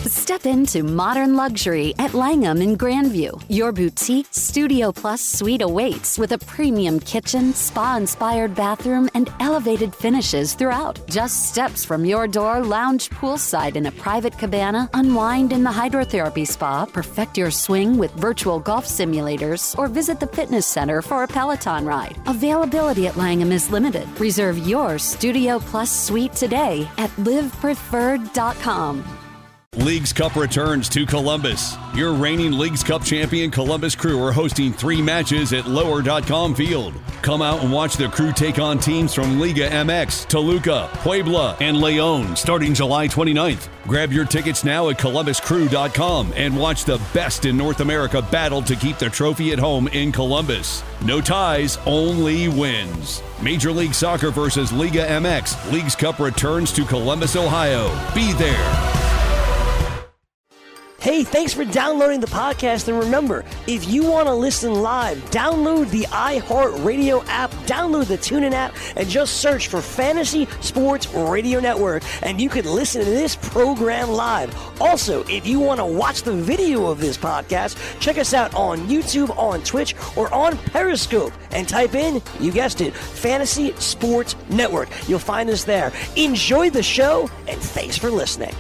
Step into modern luxury at Langham in Grandview. Your boutique Studio Plus suite awaits with a premium kitchen, spa-inspired bathroom, and elevated finishes throughout. Just steps from your door, lounge poolside in a private cabana, unwind in the hydrotherapy spa, perfect your swing with virtual golf simulators, or visit the fitness center for a Peloton ride. Availability at Langham is limited. Reserve your Studio Plus suite today at livepreferred.com. Leagues Cup returns to Columbus. Your reigning Leagues Cup champion Columbus Crew are hosting 3 matches at Lower.com Field. Come out and watch the Crew take on teams from Liga MX, Toluca, Puebla, and León starting July 29th. Grab your tickets now at ColumbusCrew.com and watch the best in North America battle to keep the trophy at home in Columbus. No ties, only wins. Major League Soccer versus Liga MX. Leagues Cup returns to Columbus, Ohio. Be there. Hey, thanks for downloading the podcast. And remember, if you want to listen live, download the iHeartRadio app, download the TuneIn app, and just search for Fantasy Sports Radio Network, and you can listen to this program live. Also, if you want to watch the video of this podcast, check us out on YouTube, on Twitch, or on Periscope, and type in, you guessed it, Fantasy Sports Network. You'll find us there. Enjoy the show, and thanks for listening.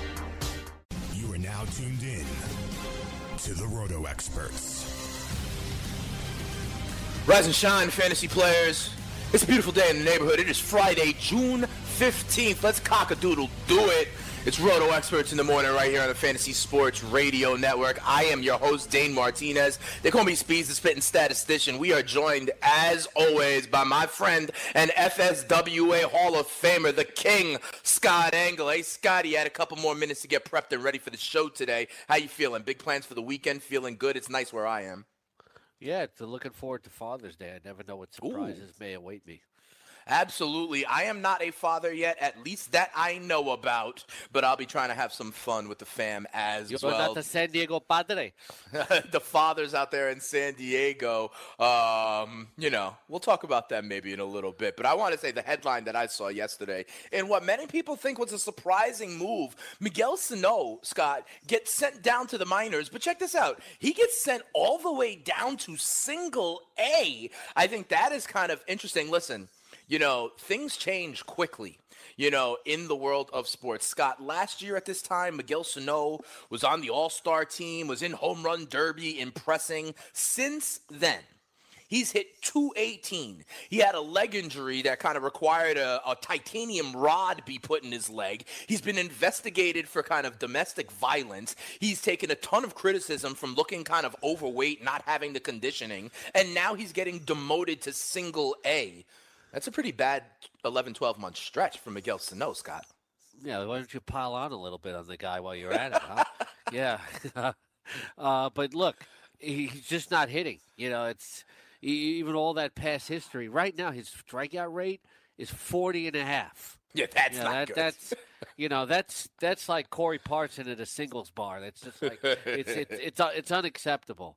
Rise and shine, fantasy players. It's a beautiful day in the neighborhood. It is Friday, June 15th. Let's cock-a-doodle do it. It's Roto Experts in the morning right here on the Fantasy Sports Radio Network. I am your host, Dane Martinez. They call me Speeds, the Spitting Statistician. We are joined, as always, by my friend and FSWA Hall of Famer, the King, Scott Engel. Hey, Scott, he had a couple more minutes to get prepped and ready for the show today. How you feeling? Big plans for the weekend? Feeling good? It's nice where I am. Yeah, looking forward to Father's Day. I never know what surprises may await me. Absolutely. I am not a father yet, at least that I know about, but I'll be trying to have some fun with the fam as well. You're not the San Diego Padre. The fathers out there in San Diego, we'll talk about them maybe in a little bit. But I want to say the headline that I saw yesterday, and what many people think was a surprising move, Miguel Sano, Scott, gets sent down to the minors. But check this out. He gets sent all the way down to single A. I think that is kind of interesting. Listen. Things change quickly, in the world of sports. Scott, last year at this time, Miguel Sano was on the All-Star team, was in Home Run Derby, impressing. Since then, he's hit .218. He had a leg injury that kind of required a titanium rod be put in his leg. He's been investigated for kind of domestic violence. He's taken a ton of criticism from looking kind of overweight, not having the conditioning, and now he's getting demoted to single A. That's a pretty bad 11, 12-month stretch for Miguel Sano, Scott. Yeah, why don't you pile on a little bit on the guy while you're at it, huh? Yeah. But look, he's just not hitting. It's even all that past history. Right now, his strikeout rate is 40.5. Yeah, that's not good. That's like Corey Parson at a singles bar. That's just like it's unacceptable.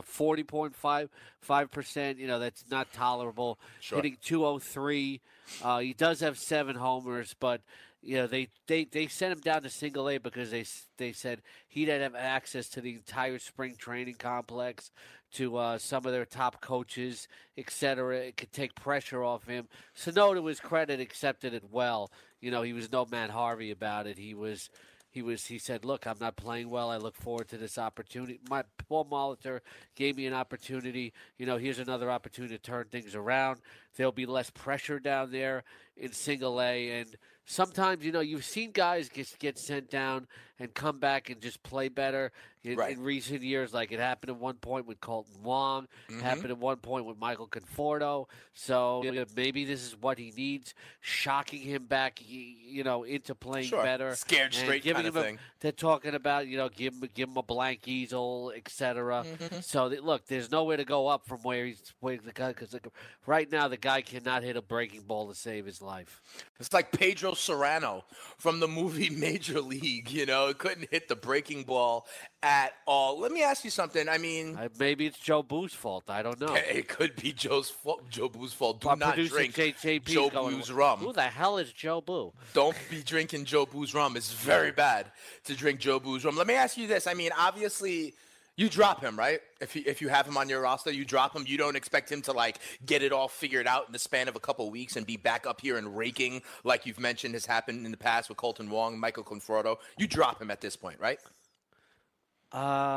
40.5%. That's not tolerable. Sure. Hitting .203. He does have 7 homers, but they sent him down to single A because they said he didn't have access to the entire spring training complex, to some of their top coaches, etc. It could take pressure off him. Sano, to his credit, accepted it well. He was no Matt Harvey about it. He said, look, I'm not playing well. I look forward to this opportunity. Paul Molitor gave me an opportunity. Here's another opportunity to turn things around. There'll be less pressure down there in single A. And sometimes, you've seen guys get sent down and come back and just play better in recent years. Like it happened at one point with Colton Wong. Happened at one point with Michael Conforto. So maybe this is what he needs, shocking him back, into playing better. Scared straight kind of thing. They're talking about, give him a blank easel, etc. So, look, there's nowhere to go up from where the guy, because right now the guy cannot hit a breaking ball to save his life. It's like Pedro Serrano from the movie Major League. It couldn't hit the breaking ball at all. Let me ask you something. I mean, maybe it's Joe Boo's fault. I don't know. It could be Joe Boo's fault. Do not drink JP's Joe Boo's rum. Who the hell is Joe Boo? Don't be drinking Joe Boo's rum. It's very bad to drink Joe Boo's rum. Let me ask you this. I mean, obviously, you drop him, right? If you have him on your roster, you drop him. You don't expect him to, get it all figured out in the span of a couple of weeks and be back up here and raking, like you've mentioned has happened in the past with Colton Wong, Michael Conforto. You drop him at this point, right? In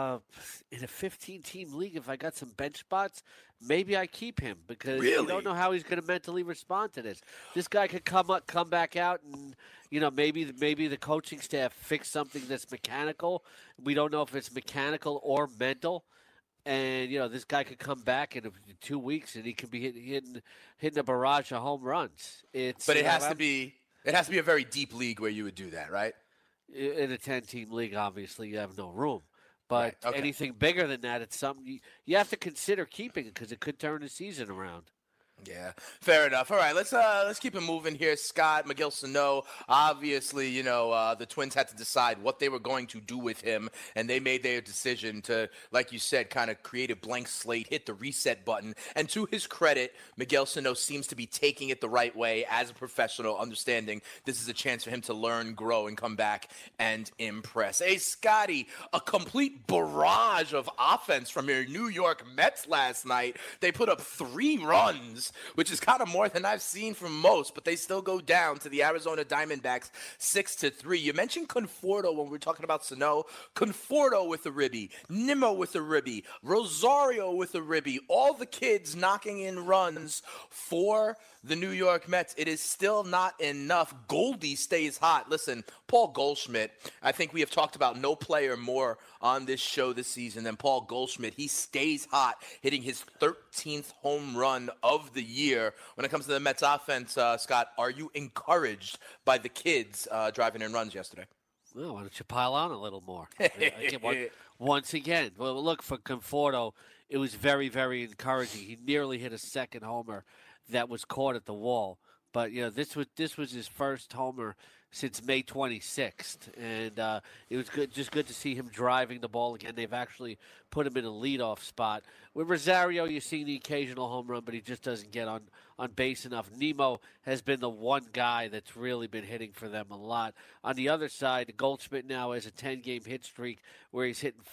a 15-team league, if I got some bench spots, maybe I keep him because you don't know how he's going to mentally respond to this. This guy could come back out, and maybe the coaching staff fix something that's mechanical. We don't know if it's mechanical or mental, and this guy could come back in 2 weeks and he could be hitting a barrage of home runs. But it has to be a very deep league where you would do that, right? In a 10-team league, obviously, you have no room. But right. Okay. Anything bigger than that, it's something you have to consider keeping because it could turn the season around. Yeah, fair enough. All right, let's keep it moving here. Scott, Miguel Sano, obviously, the Twins had to decide what they were going to do with him, and they made their decision to, like you said, kind of create a blank slate, hit the reset button. And to his credit, Miguel Sano seems to be taking it the right way as a professional, understanding this is a chance for him to learn, grow, and come back and impress. Hey, Scotty, a complete barrage of offense from your New York Mets last night. They put up 3 runs, which is kind of more than I've seen from most, but they still go down to the Arizona Diamondbacks 6-3. You mentioned Conforto when we were talking about Sano. Conforto with a ribby, Nimmo with a ribby, Rosario with a ribby, all the kids knocking in runs for the New York Mets. It is still not enough. Goldie stays hot. Listen, Paul Goldschmidt, I think we have talked about no player more on this show this season than Paul Goldschmidt. He stays hot, hitting his 13th home run of the year. When it comes to the Mets offense, Scott, are you encouraged by the kids driving in runs yesterday? Well, why don't you pile on a little more? Once again, well, look, for Conforto, it was very, very encouraging. He nearly hit a second homer that was caught at the wall. But, this was his first homer since May 26th. And it was good to see him driving the ball again. They've actually put him in a leadoff spot. With Rosario, you're seeing the occasional home run, but he just doesn't get on base enough. Nimmo has been the one guy that's really been hitting for them a lot. On the other side, Goldschmidt now has a 10-game hit streak where he's hitting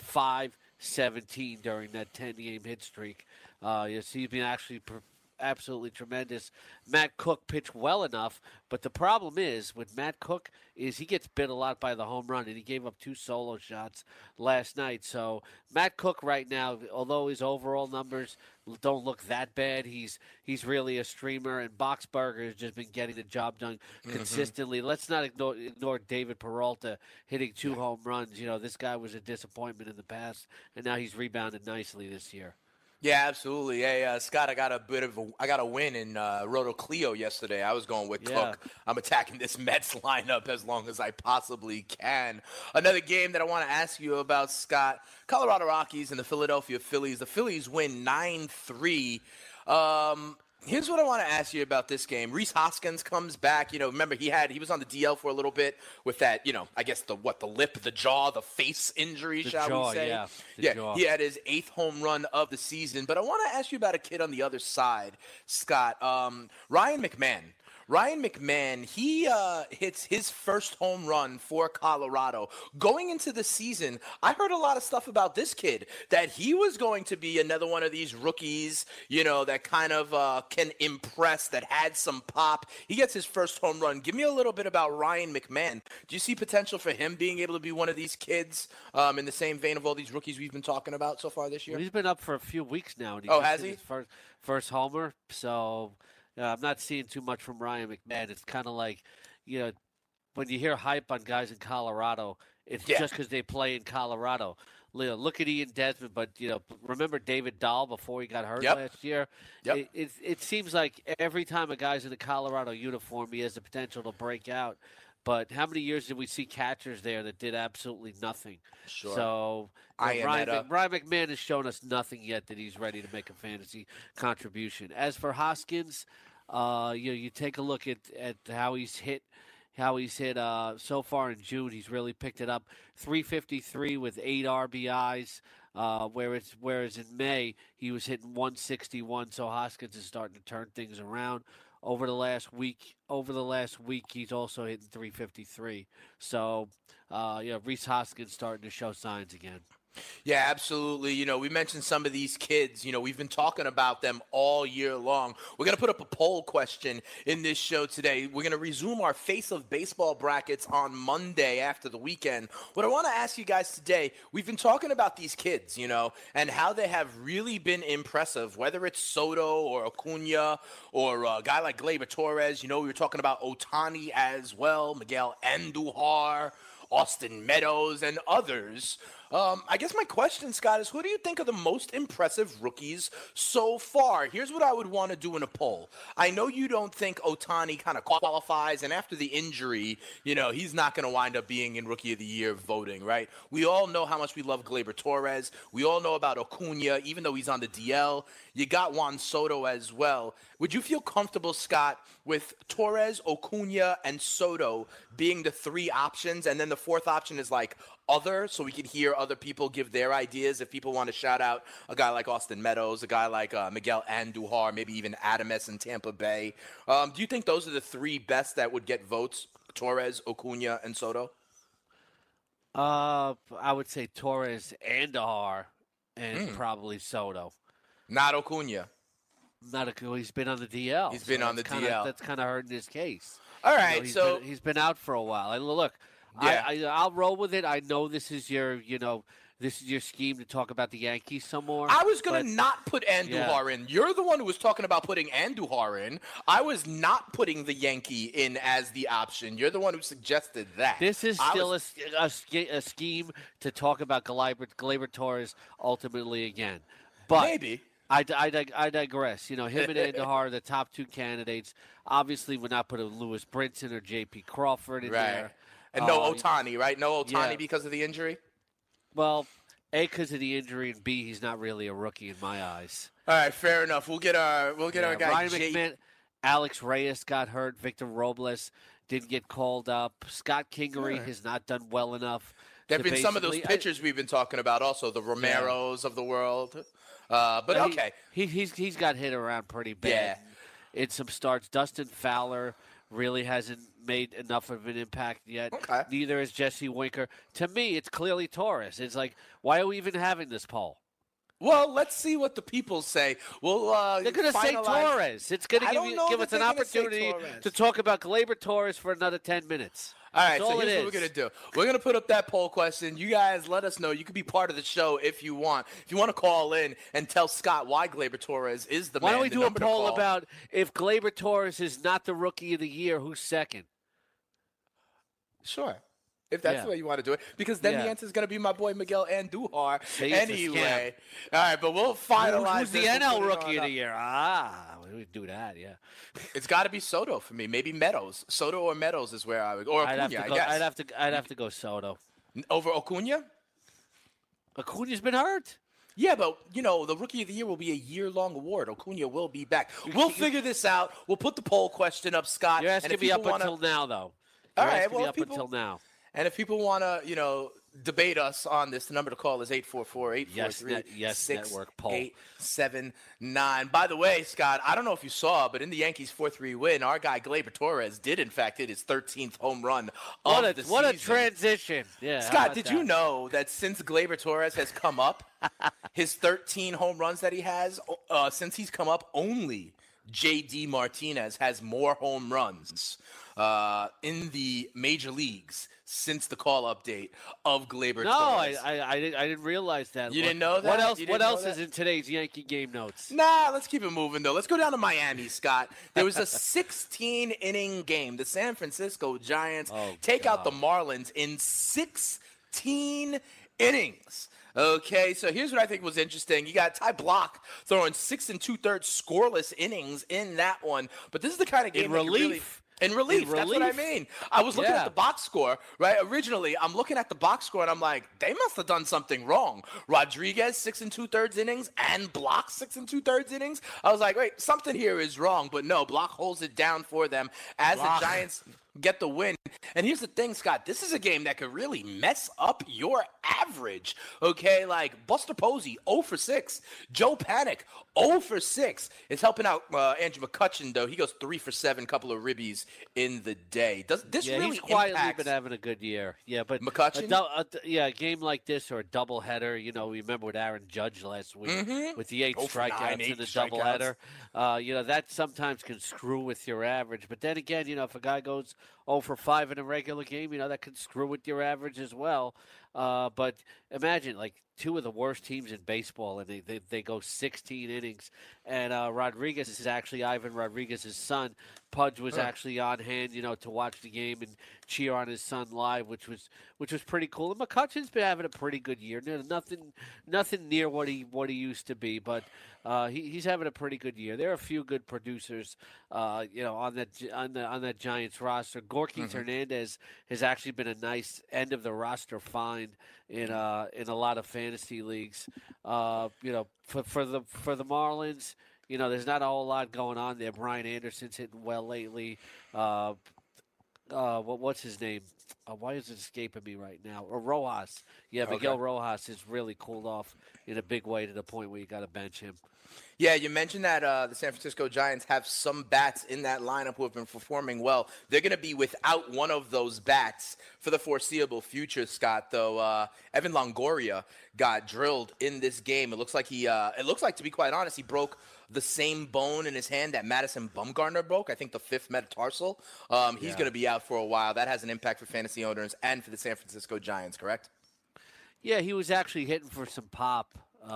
.517 during that 10-game hit streak. He's been actually absolutely tremendous. Matt Cook pitched well enough, but the problem is with Matt Cook is he gets bit a lot by the home run, and he gave up 2 solo shots last night. So Matt Cook right now, although his overall numbers don't look that bad, he's really a streamer, and Boxberger has just been getting the job done consistently. Let's not ignore David Peralta hitting 2 home runs. This guy was a disappointment in the past, and now he's rebounded nicely this year. Yeah, absolutely. Hey, Scott, I got a win in Roto Clio yesterday. I was going with Cook. I'm attacking this Mets lineup as long as I possibly can. Another game that I want to ask you about, Scott, Colorado Rockies and the Philadelphia Phillies. The Phillies win 9-3. Here's what I want to ask you about this game. Rhys Hoskins comes back. Remember he was on the DL for a little bit with that, I guess the lip, the jaw, the face injury, shall we say? Yeah. Jaw. He had his 8th home run of the season. But I want to ask you about a kid on the other side, Scott. Ryan McMahon. Ryan McMahon, he hits his first home run for Colorado. Going into the season, I heard a lot of stuff about this kid, that he was going to be another one of these rookies, that kind of can impress, that had some pop. He gets his first home run. Give me a little bit about Ryan McMahon. Do you see potential for him being able to be one of these kids in the same vein of all these rookies we've been talking about so far this year? Well, he's been up for a few weeks now. And has he? His first homer, so... I'm not seeing too much from Ryan McMahon. It's kind of like, when you hear hype on guys in Colorado, it's just because they play in Colorado. Look at Ian Desmond, but, remember David Dahl before he got hurt last year? Yep. It seems like every time a guy's in a Colorado uniform, he has the potential to break out. But how many years did we see catchers there that did absolutely nothing? Sure. So Ryan McMahon has shown us nothing yet that he's ready to make a fantasy contribution. As for Hoskins, You take a look at how he's hit. So far in June. He's really picked it up. 353 with 8 RBIs. Whereas in May he was hitting 161. So Hoskins is starting to turn things around. Over the last week, he's also hitting 353. So, Rhys Hoskins starting to show signs again. Yeah, absolutely. We mentioned some of these kids. We've been talking about them all year long. We're going to put up a poll question in this show today. We're going to resume our Face of Baseball brackets on Monday after the weekend. What I want to ask you guys today, we've been talking about these kids, and how they have really been impressive, whether it's Soto or Acuna or a guy like Gleyber Torres. We were talking about Ohtani as well, Miguel Andujar, Austin Meadows, and others. I guess my question, Scott, is who do you think are the most impressive rookies so far? Here's what I would want to do in a poll. I know you don't think Ohtani kind of qualifies, and after the injury, he's not going to wind up being in Rookie of the Year voting, right? We all know how much we love Gleyber Torres. We all know about Acuna, even though he's on the DL. You got Juan Soto as well. Would you feel comfortable, Scott, with Torres, Acuna, and Soto being the 3 options, and then the 4th option is like other, so we can hear other people give their ideas? If people want to shout out a guy like Austin Meadows, a guy like Miguel Andujar, maybe even Adames in Tampa Bay. Do you think those are the 3 best that would get votes? Torres, Acuna, and Soto? I would say Torres, Andujar, and probably Soto. Not Acuna. He's been on the DL. He's been on the DL. That's kind of hurting his case. All right, he's been out for a while. And look, yeah. I'll roll with it. I know this is your scheme to talk about the Yankees some more. I was going to not put Andujar in. You're the one who was talking about putting Andujar in. I was not putting the Yankee in as the option. You're the one who suggested that. This is still a scheme to talk about Gleyber Torres ultimately again. But maybe. I digress. Him and Andujar are the top 2 candidates. Obviously, we're not putting Lewis Brinson or J.P. Crawford in there. And no Ohtani, right? No Ohtani because of the injury? Well, A, because of the injury, and B, he's not really a rookie in my eyes. All right, fair enough. We'll get our guy Ryan McMahon, Alex Reyes got hurt. Victor Robles didn't get called up. Scott Kingery has not done well enough. There have been some of those pitchers we've been talking about also, the Romeros of the world. But okay. He's got hit around pretty bad in some starts. Dustin Fowler really hasn't made enough of an impact yet. Okay. Neither is Jesse Winker. To me, it's clearly Torres. It's like, why are we even having this poll? Well, let's see what the people say. They're going to say Torres. It's going to give us an opportunity to talk about Gleyber Torres for another 10 minutes. All right, so here's what we're going to do. We're going to put up that poll question. You guys let us know. You can be part of the show if you want. If you want to call in and tell Scott why Gleyber Torres is the man. Why don't we do a poll about if Gleyber Torres is not the Rookie of the Year, who's second? Sure. If that's the way you want to do it. Because then the answer is going to be my boy Miguel Andujar anyway. All right, but we'll finalize Who's the NL Rookie of the Year? We do that, yeah. It's got to be Soto for me. Maybe Meadows. Soto or Meadows is where I would. Or Acuna, I guess. I'd have to go Soto. Over Acuna? Acuna's been hurt. Yeah, but, the Rookie of the Year will be a year-long award. Acuna will be back. We'll figure this out. We'll put the poll question up, Scott. You're asking me up until now, though. All right, until now. And if people want to, debate us on this, the number to call is 844-843-6879. By the way, Scott, I don't know if you saw, but in the Yankees 4-3 win, our guy Gleyber Torres did, in fact, hit his 13th home run of the season. What a transition. Yeah, Scott, did you know that since Gleyber Torres has come up, his 13 home runs that he has, since he's come up, only J.D. Martinez has more home runs in the major leagues since the call update of Gleyber Torres. No, I didn't realize that. You didn't know that? What else is in today's Yankee game notes? Nah, let's keep it moving, though. Let's go down to Miami, Scott. There was a 16-inning game. The San Francisco Giants take out the Marlins in 16 innings. Okay, so here's what I think was interesting. You got Ty Block throwing 6 2/3 scoreless innings in that one. But this is the kind of game in relief. In relief, that's what I mean. I was looking at the box score, right? Originally, I'm looking at the box score, and I'm like, they must have done something wrong. Rodriguez, 6 2/3 innings, and Block, 6 2/3 innings. I was like, wait, something here is wrong. But no, Block holds it down for them as the Giants get the win. And here's the thing, Scott. This is a game that could really mess up your average, okay? Like, Buster Posey, 0 for 6. Joe Panic, 0 for 6. It's helping out Andrew McCutchen, though. He goes 3 for 7, couple of ribbies in the day. Does this really he's quietly impacts been having a good year. Yeah, but McCutchen? A game like this or a doubleheader, you know, we remember with Aaron Judge last week with the 8 strikeouts in the doubleheader. You know, that sometimes can screw with your average. But then again, you know, if a guy goes 0 for 5 in a regular game, you know, that can screw with your average as well. But imagine, like, two of the worst teams in baseball, and they go 16 innings. And Rodriguez is actually Ivan Rodriguez's son. Pudge was actually on hand, you know, to watch the game and cheer on his son live, which was pretty cool. And McCutchen's been having a pretty good year. Nothing near what he used to be, but he's having a pretty good year. There are a few good producers, you know, on that Giants roster. Gorky Hernandez has actually been a nice end of the roster find in a lot of fantasy leagues. You know, for the Marlins, you know, there's not a whole lot going on there. Brian Anderson's hitting well lately. What's his name? Why is it escaping me right now? Or Rojas. Yeah, Miguel Rojas has really cooled off in a big way to the point where you got to bench him. Yeah, you mentioned that the San Francisco Giants have some bats in that lineup who have been performing well. They're going to be without one of those bats for the foreseeable future, Scott, though. Evan Longoria got drilled in this game. It looks like to be quite honest, he broke the same bone in his hand that Madison Bumgarner broke, I think the 5th metatarsal. He's going to be out for a while. That has an impact for fantasy owners and for the San Francisco Giants, correct? Yeah, he was actually hitting for some pop.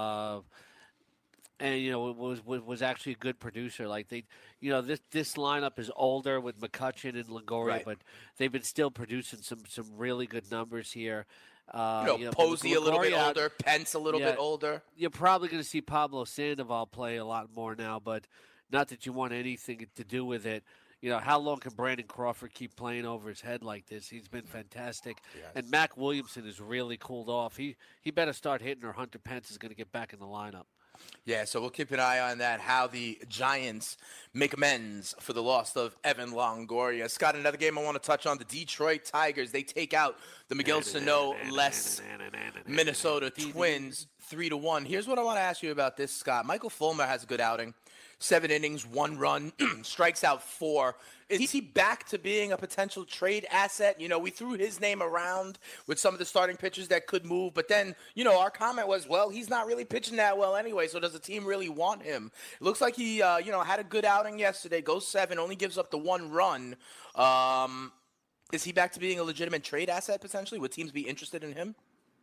And, you know, it was actually a good producer. Like, you know, this lineup is older with McCutchen and Longoria, but they've been still producing some really good numbers here. Posey a little bit older, Pence a little bit older. You're probably going to see Pablo Sandoval play a lot more now, but not that you want anything to do with it. You know, how long can Brandon Crawford keep playing over his head like this? He's been fantastic. Yes. And Mac Williamson has really cooled off. He better start hitting or Hunter Pence is going to get back in the lineup. Yeah, so we'll keep an eye on that, how the Giants make amends for the loss of Evan Longoria. Scott, another game I want to touch on, the Detroit Tigers. They take out the Miguel Sano-less Minnesota Twins 3-1. Here's what I want to ask you about this, Scott. Michael Fulmer has a good outing. 7 innings, 1 run, strikes out 4. Is he back to being a potential trade asset? You know, we threw his name around with some of the starting pitchers that could move, but then, you know, our comment was, well, he's not really pitching that well anyway, so does the team really want him? It looks like he, had a good outing yesterday, goes 7, only gives up the 1 run. Is he back to being a legitimate trade asset potentially? Would teams be interested in him?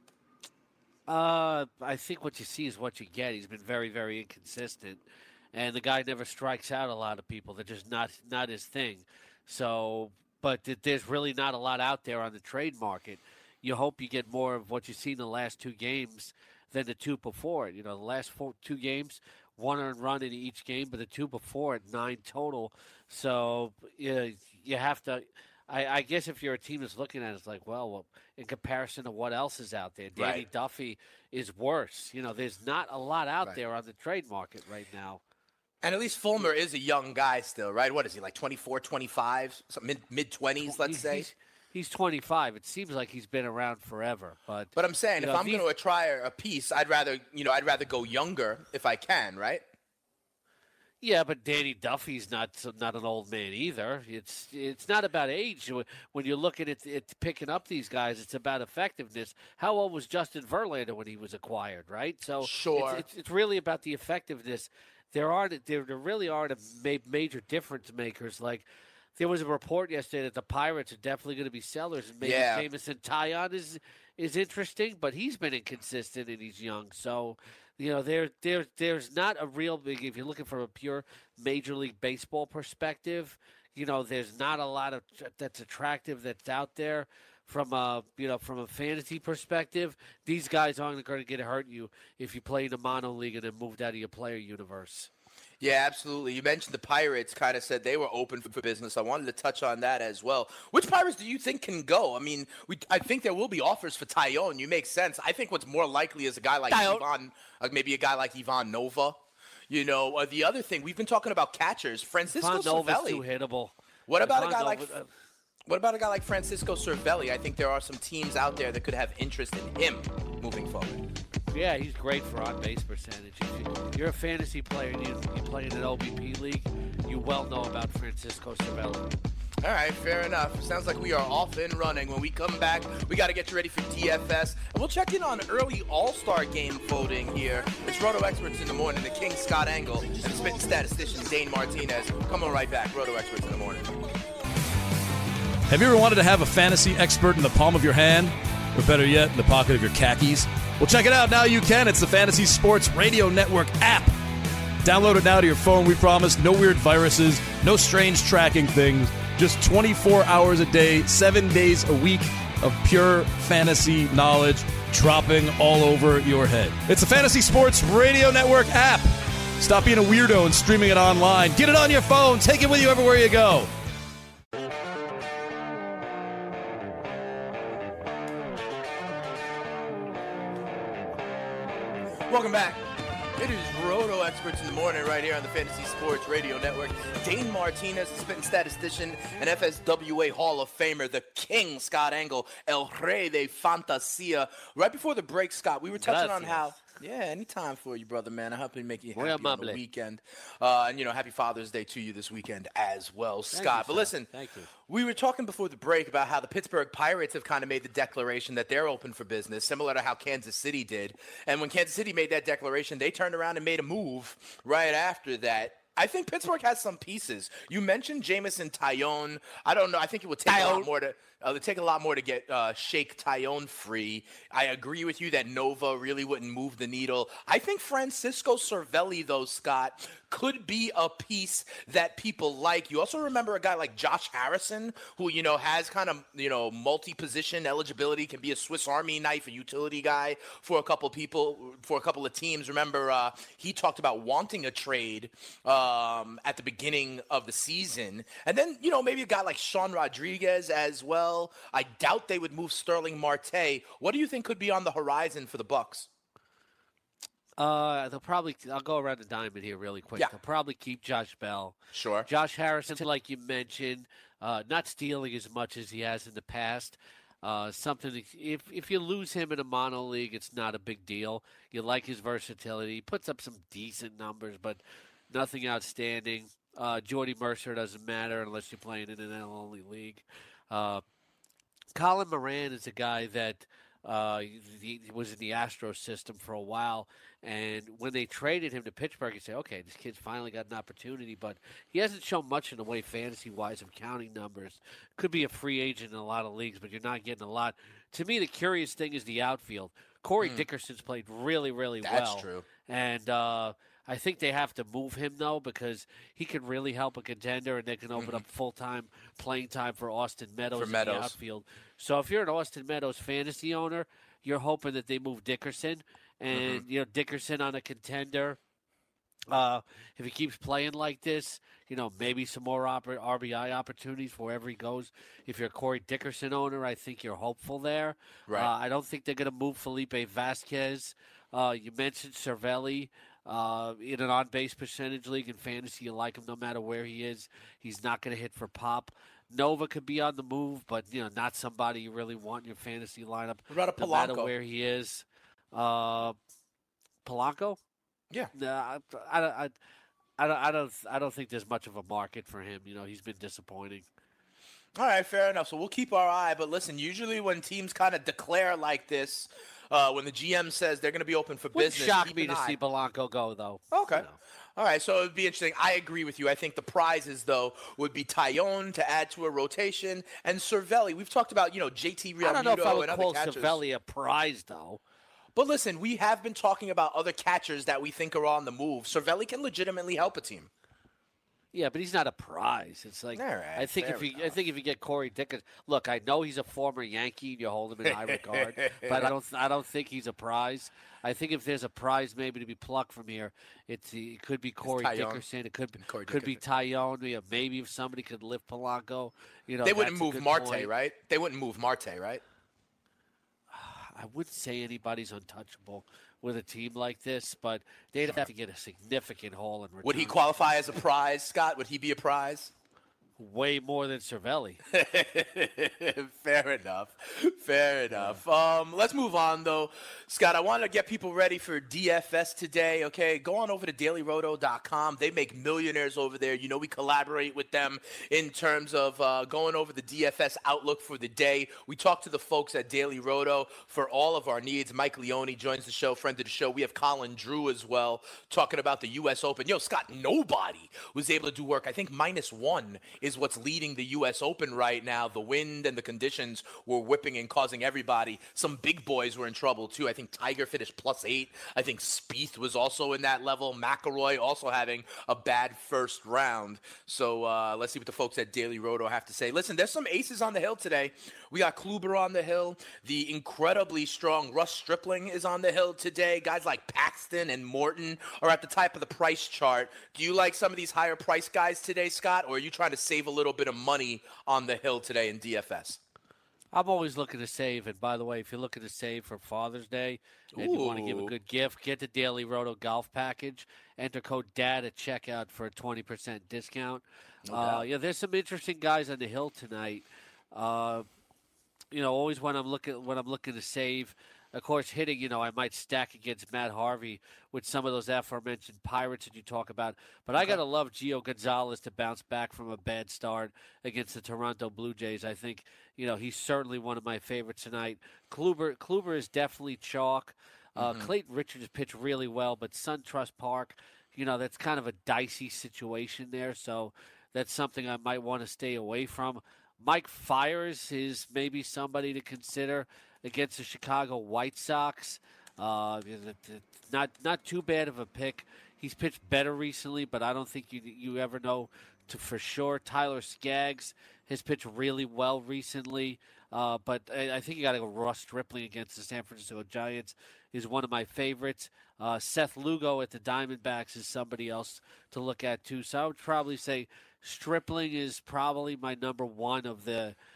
I think what you see is what you get. He's been very, very inconsistent. And the guy never strikes out a lot of people. They're just not his thing. So, but there's really not a lot out there on the trade market. You hope you get more of what you've seen in the last 2 games than the 2 before. You know, the last 2 games, 1 earned run in each game, but the 2 before it, 9 total. So you have to. I guess if you're a team that's looking at it, it's like, well, in comparison to what else is out there, Danny Duffy is worse. You know, there's not a lot out there on the trade market right now. And at least Fulmer is a young guy still, right? What is he, like 24, 25, mid-20s, let's say? He's 25. It seems like he's been around forever. But I'm saying, if I'm going to try a piece, I'd rather go younger if I can, right? Yeah, but Danny Duffy's not an old man either. It's not about age. When you're looking at picking up these guys, it's about effectiveness. How old was Justin Verlander when he was acquired, right? So sure. It's really about the effectiveness. There really aren't major difference makers. Like, there was a report yesterday that the Pirates are definitely going to be sellers, and maybe Jameson Taillon is interesting, but he's been inconsistent and he's young. So, you know, there's not a real big. If you're looking from a pure Major League Baseball perspective, you know, there's not a lot of that's attractive that's out there. From a fantasy perspective, these guys aren't going to get hurt you if you play in a mono league and then moved out of your player universe. Yeah, absolutely. You mentioned the Pirates kind of said they were open for business. I wanted to touch on that as well. Which Pirates do you think can go? I mean, I think there will be offers for Taillon. You make sense. I think what's more likely is a guy like maybe a guy like Ivan Nova. You know, the other thing, we've been talking about catchers. Francisco Cervelli. Too hittable. What about a guy like Francisco Cervelli? I think there are some teams out there that could have interest in him moving forward. Yeah, he's great for on-base percentage. If you're a fantasy player and you play in an OBP league, you well know about Francisco Cervelli. All right, fair enough. Sounds like we are off and running. When we come back, we got to get you ready for DFS. And we'll check in on early All-Star game voting here. It's Roto Experts in the morning, the King Scott Engel, and the spitting statistician Dane Martinez. Come on right back. Roto Experts in the morning. Have you ever wanted to have a fantasy expert in the palm of your hand? Or better yet, in the pocket of your khakis? Well, check it out. Now you can. It's the Fantasy Sports Radio Network app. Download it now to your phone. We promise no weird viruses, no strange tracking things. Just 24 hours a day, 7 days a week of pure fantasy knowledge dropping all over your head. It's the Fantasy Sports Radio Network app. Stop being a weirdo and streaming it online. Get it on your phone. Take it with you everywhere you go. Welcome back. It is Roto Experts in the morning right here on the Fantasy Sports Radio Network. Dane Martinez, the spitting statistician and FSWA Hall of Famer, the King Scott Engel, El Rey de Fantasia. Right before the break, Scott, we were touching on how... Yeah, anytime for you, brother, man. I hope we make you happy on the weekend. And, happy Father's Day to you this weekend as well, Scott. But listen, thank you. We were talking before the break about how the Pittsburgh Pirates have kind of made the declaration that they're open for business, similar to how Kansas City did. And when Kansas City made that declaration, they turned around and made a move right after that. I think Pittsburgh has some pieces. You mentioned Jameson Taillon. I don't know. I think it would take a lot more to take a lot more to get Shake Taillon free. I agree with you that Nova really wouldn't move the needle. I think Francisco Cervelli, though, Scott, could be a piece that people like. You also remember a guy like Josh Harrison, who, has kind of, multi-position eligibility, can be a Swiss Army knife, a utility guy for a couple of teams. Remember, he talked about wanting a trade at the beginning of the season. And then, maybe a guy like Sean Rodriguez as well. I doubt they would move Sterling Marte. What do you think could be on the horizon for the Bucks? I'll go around the diamond here really quick. Yeah. They'll probably keep Josh Bell. Sure. Josh Harrison, like you mentioned, not stealing as much as he has in the past. If you lose him in a mono league, it's not a big deal. You like his versatility. He puts up some decent numbers, but nothing outstanding. Jordy Mercer doesn't matter unless you're playing in an NL-only league. Colin Moran is a guy that he was in the Astros system for a while, and when they traded him to Pittsburgh, you say, okay, this kid's finally got an opportunity, but he hasn't shown much in the way fantasy-wise of counting numbers. Could be a free agent in a lot of leagues, but you're not getting a lot. To me, the curious thing is the outfield. Corey Dickerson's played really, really well. That's true. And I think they have to move him, though, because he can really help a contender, and they can open up full-time playing time for Austin Meadows in the outfield. So if you're an Austin Meadows fantasy owner, you're hoping that they move Dickerson. And, Dickerson on a contender, if he keeps playing like this, maybe some more RBI opportunities wherever he goes. If you're a Corey Dickerson owner, I think you're hopeful there. Right. I don't think they're going to move Felipe Vasquez. You mentioned Cervelli. In an on-base percentage league in fantasy, you like him no matter where he is. He's not going to hit for pop. Nova could be on the move, but not somebody you really want in your fantasy lineup. What about a Polanco? No matter where he is. Polanco? Yeah. No, I don't think there's much of a market for him. He's been disappointing. All right, fair enough. So we'll keep our eye. But listen, usually when teams kind of declare like this, when the GM says they're going to be open for business, shock me to see Polanco go, though. Okay. All right, so it would be interesting. I agree with you. I think the prizes, though, would be Taillon to add to a rotation and Cervelli. We've talked about, JT Realmuto I don't know if I would and call other catchers. Cervelli a prize, though. But listen, we have been talking about other catchers that we think are on the move. Cervelli can legitimately help a team. Yeah, but he's not a prize. It's like I think if you get Corey Dickerson, look, I know he's a former Yankee and you hold him in high regard, but I don't think he's a prize. I think if there's a prize maybe to be plucked from here, it could be Corey Dickerson. It could be Tyone. Yeah, maybe if somebody could lift Polanco, they wouldn't move Marte, right? They wouldn't move Marte, right? I wouldn't say anybody's untouchable with a team like this, but they'd have to get a significant haul in return. Would he qualify as a prize, Scott? Would he be a prize? Way more than Cervelli. Fair enough. Let's move on, though. Scott, I want to get people ready for DFS today, okay? Go on over to dailyroto.com. They make millionaires over there. We collaborate with them in terms of going over the DFS outlook for the day. We talk to the folks at Daily Roto for all of our needs. Mike Leone joins the show, friend of the show. We have Colin Drew as well, talking about the U.S. Open. Scott, nobody was able to do work. I think -1 is what's leading the U.S. Open right now. The wind and the conditions were whipping and causing everybody. Some big boys were in trouble, too. I think Tiger finished +8. I think Spieth was also in that level. McIlroy also having a bad first round. So let's see what the folks at Daily Roto have to say. Listen, there's some aces on the hill today. We got Kluber on the hill. The incredibly strong Russ Stripling is on the hill today. Guys like Paxton and Morton are at the top of the price chart. Do you like some of these higher price guys today, Scott, or are you trying to save a little bit of money on the hill today in DFS? I'm always looking to save. And by the way, if you're looking to save for Father's Day and you want to give a good gift, get the Daily Roto Golf Package. Enter code DAD at checkout for a 20% discount. There's some interesting guys on the hill tonight. Always when I'm looking to save. Of course, hitting, I might stack against Matt Harvey with some of those aforementioned Pirates that you talk about. But I got to love Gio Gonzalez to bounce back from a bad start against the Toronto Blue Jays. I think, he's certainly one of my favorites tonight. Kluber is definitely chalk. Clayton Richards pitched really well, but SunTrust Park, that's kind of a dicey situation there. So that's something I might want to stay away from. Mike Fiers is maybe somebody to consider against the Chicago White Sox. Not too bad of a pick. He's pitched better recently, but I don't think you ever know for sure. Tyler Skaggs has pitched really well recently, but I think you got to go Ross Stripling against the San Francisco Giants is one of my favorites. Seth Lugo at the Diamondbacks is somebody else to look at too. So I would probably say Stripling is probably my number one of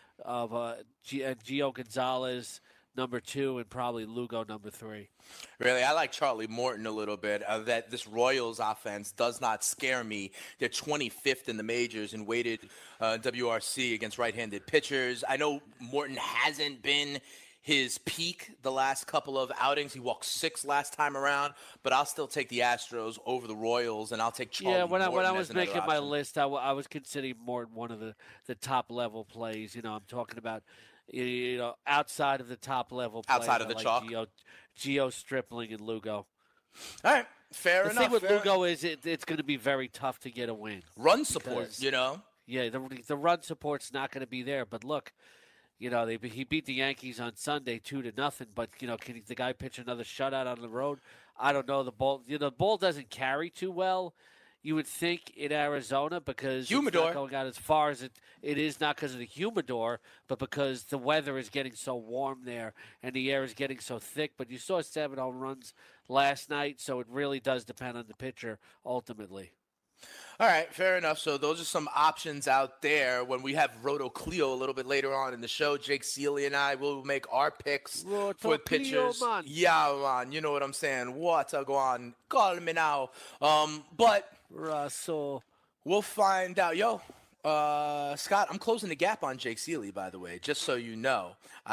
Gio Gonzalez number 2, and probably Lugo number 3. Really, I like Charlie Morton a little bit. That this Royals offense does not scare me. They're 25th in the majors in weighted WRC against right-handed pitchers. I know Morton hasn't been his peak the last couple of outings. He walked 6 last time around, but I'll still take the Astros over the Royals, and I'll take Charlie Morton. When I was making my list, I was considering Morton one of the top-level plays. I'm talking about outside of the top-level plays. Outside of the chalk? Gio, Stripling, and Lugo. All right, fair enough. The thing with Lugo is it's going to be very tough to get a win. Run support, Yeah, the run support's not going to be there, but look, he beat the Yankees on Sunday 2-0. But can the guy pitch another shutout on the road? I don't know. The ball doesn't carry too well. You would think in Arizona because humidor. It's not going out as far as it is, not because of the humidor, but because the weather is getting so warm there and the air is getting so thick. But you saw 7 home runs last night, so it really does depend on the pitcher ultimately. All right, fair enough. So those are some options out there. When we have Roto Clio a little bit later on in the show, Jake Seeley and I will make our picks for pitchers. Man. Yeah, man. You know what I'm saying. What a go on. Call me now. But Russell, we'll find out. Scott, I'm closing the gap on Jake Seeley, by the way, just so you know.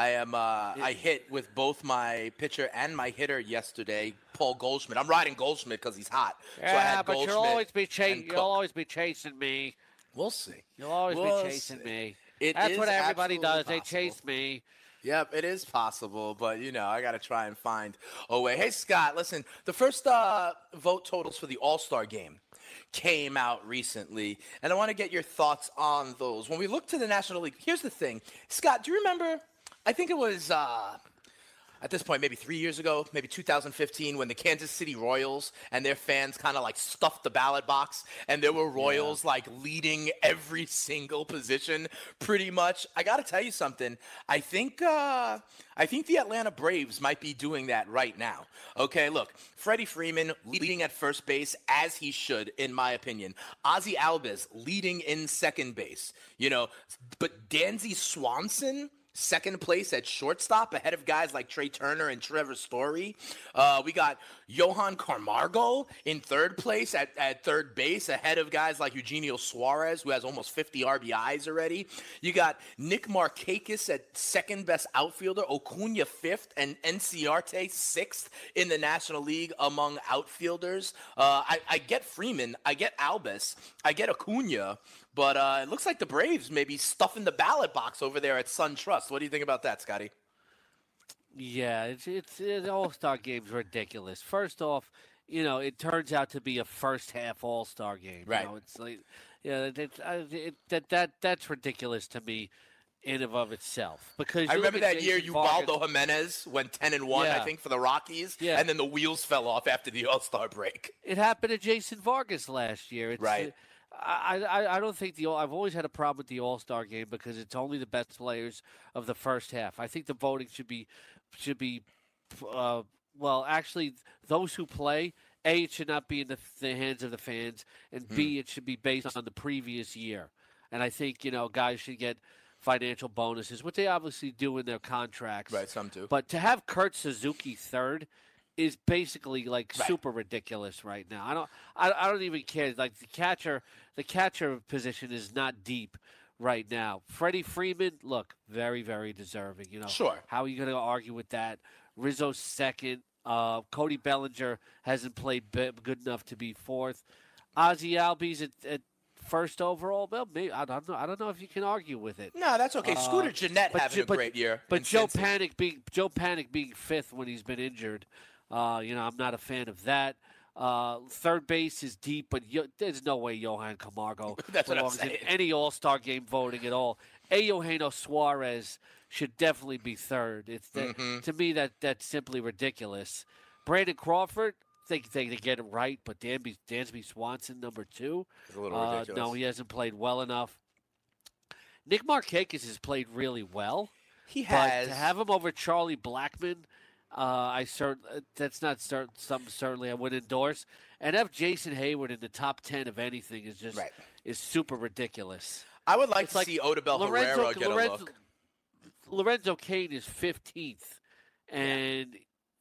I hit with both my pitcher and my hitter yesterday, Paul Goldschmidt. I'm riding Goldschmidt because he's hot. Yeah, so I had but you'll always be chasing me. We'll see. You'll always be chasing me. That's what everybody does. Possible. They chase me. Yep, it is possible, but, I got to try and find a way. Hey, Scott, listen, the first vote totals for the All-Star game came out recently, and I want to get your thoughts on those. When we look to the National League, here's the thing. Scott, do you remember, I think it was at this point, maybe 3 years ago, maybe 2015, when the Kansas City Royals and their fans kind of like stuffed the ballot box, and there were Royals like leading every single position pretty much. I got to tell you something. I think the Atlanta Braves might be doing that right now. Okay, look, Freddie Freeman leading at first base as he should, in my opinion. Ozzie Albies leading in second base, but Dansby Swanson, second place at shortstop, ahead of guys like Trey Turner and Trevor Story. We got Johan Camargo in third place at third base, ahead of guys like Eugenio Suarez, who has almost 50 RBIs already. You got Nick Markakis at second best outfielder, Acuna fifth, and Enciarte sixth in the National League among outfielders. I get Freeman, I get Albus, I get Acuna, but it looks like the Braves may be stuffing the ballot box over there at SunTrust. What do you think about that, Scotty? Yeah, it's the All-Star game's ridiculous. First off, it turns out to be a first-half All-Star game. Right. It's like, that's ridiculous to me in and of itself. Because I remember that year Ubaldo Jimenez went 10-1, Yeah. I think, for the Rockies, Yeah. and then the wheels fell off after the All-Star break. It happened to Jason Vargas last year. Right. I don't think I've always had a problem with the All-Star game because it's only the best players of the first half. I think the voting should be actually those who play. A, it should not be in the hands of the fans, and B, it should be based on the previous year. And I think guys should get financial bonuses, which they obviously do in their contracts. Right, some do. But to have Kurt Suzuki third is basically super ridiculous right now. I don't even care. Like the catcher position is not deep right now. Freddie Freeman, look, very, very deserving. Sure. How are you going to argue with that? Rizzo's second. Cody Bellinger hasn't played good enough to be fourth. Ozzie Albies at first overall. Well, maybe, I don't know if you can argue with it. No, that's okay. Scooter Gennett having a great year. But Joe Panic being fifth when he's been injured. I'm not a fan of that. Third base is deep, but there's no way Johan Camargo belongs in any All-Star game voting at all. Eugenio Suarez should definitely be third. It's to me that's simply ridiculous. Brandon Crawford, they get it right, but Dansby Swanson number two. It's a little ridiculous. No, he hasn't played well enough. Nick Markakis has played really well. He has. But to have him over Charlie Blackmon, that's not something certainly I would endorse. And have Jason Hayward in the top 10 of anything is just is super ridiculous. I would like to see Odubel Herrera get a look. Lorenzo Cain is 15th, and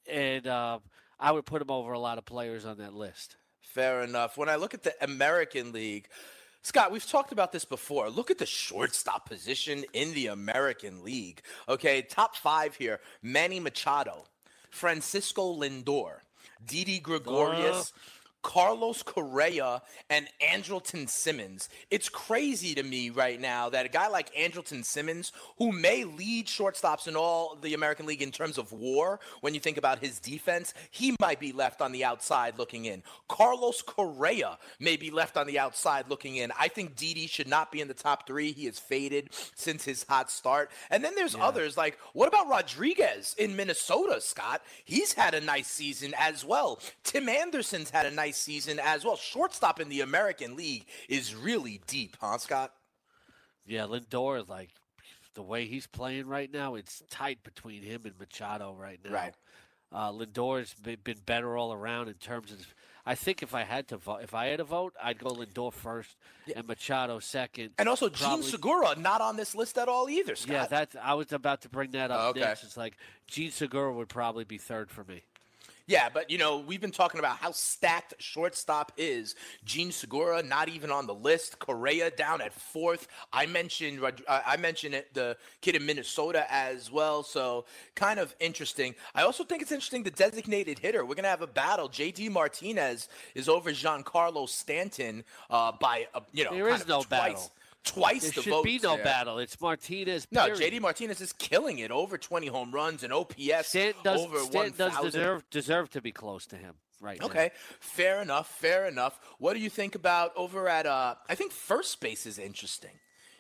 I would put him over a lot of players on that list. Fair enough. When I look at the American League, Scott, we've talked about this before. Look at the shortstop position in the American League. Okay, top five here. Manny Machado, Francisco Lindor, Didi Gregorius, Carlos Correa, and Andrelton Simmons. It's crazy to me right now that a guy like Andrelton Simmons, who may lead shortstops in all the American League in terms of WAR, when you think about his defense, he might be left on the outside looking in. Carlos Correa may be left on the outside looking in. I think Didi should not be in the top three. He has faded since his hot start. And then there's others like, what about Rodriguez in Minnesota, Scott? He's had a nice season as well. Tim Anderson's had a nice season as well. Shortstop in the American League is really deep, huh, Scott? Yeah, Lindor, the way he's playing right now, it's tight between him and Machado right now. Right. Lindor's been better all around in terms of. I think if I had to vote, I'd go Lindor first and Machado second. And also Gene Segura not on this list at all either, Scott. Yeah, I was about to bring that up okay. next. It's like Gene Segura would probably be third for me. Yeah, but, we've been talking about how stacked shortstop is. Gene Segura, not even on the list. Correa down at fourth. I mentioned the kid in Minnesota as well, so kind of interesting. I also think it's interesting the designated hitter. We're going to have a battle. J.D. Martinez is over Giancarlo Stanton by, there is no battle. Twice the votes. There should be no battle. It's Martinez. No, period. J.D. Martinez is killing it. Over 20 home runs and OPS over 1,000. Does deserve to be close to him right now. Okay, fair enough. What do you think about over at, I think first base is interesting.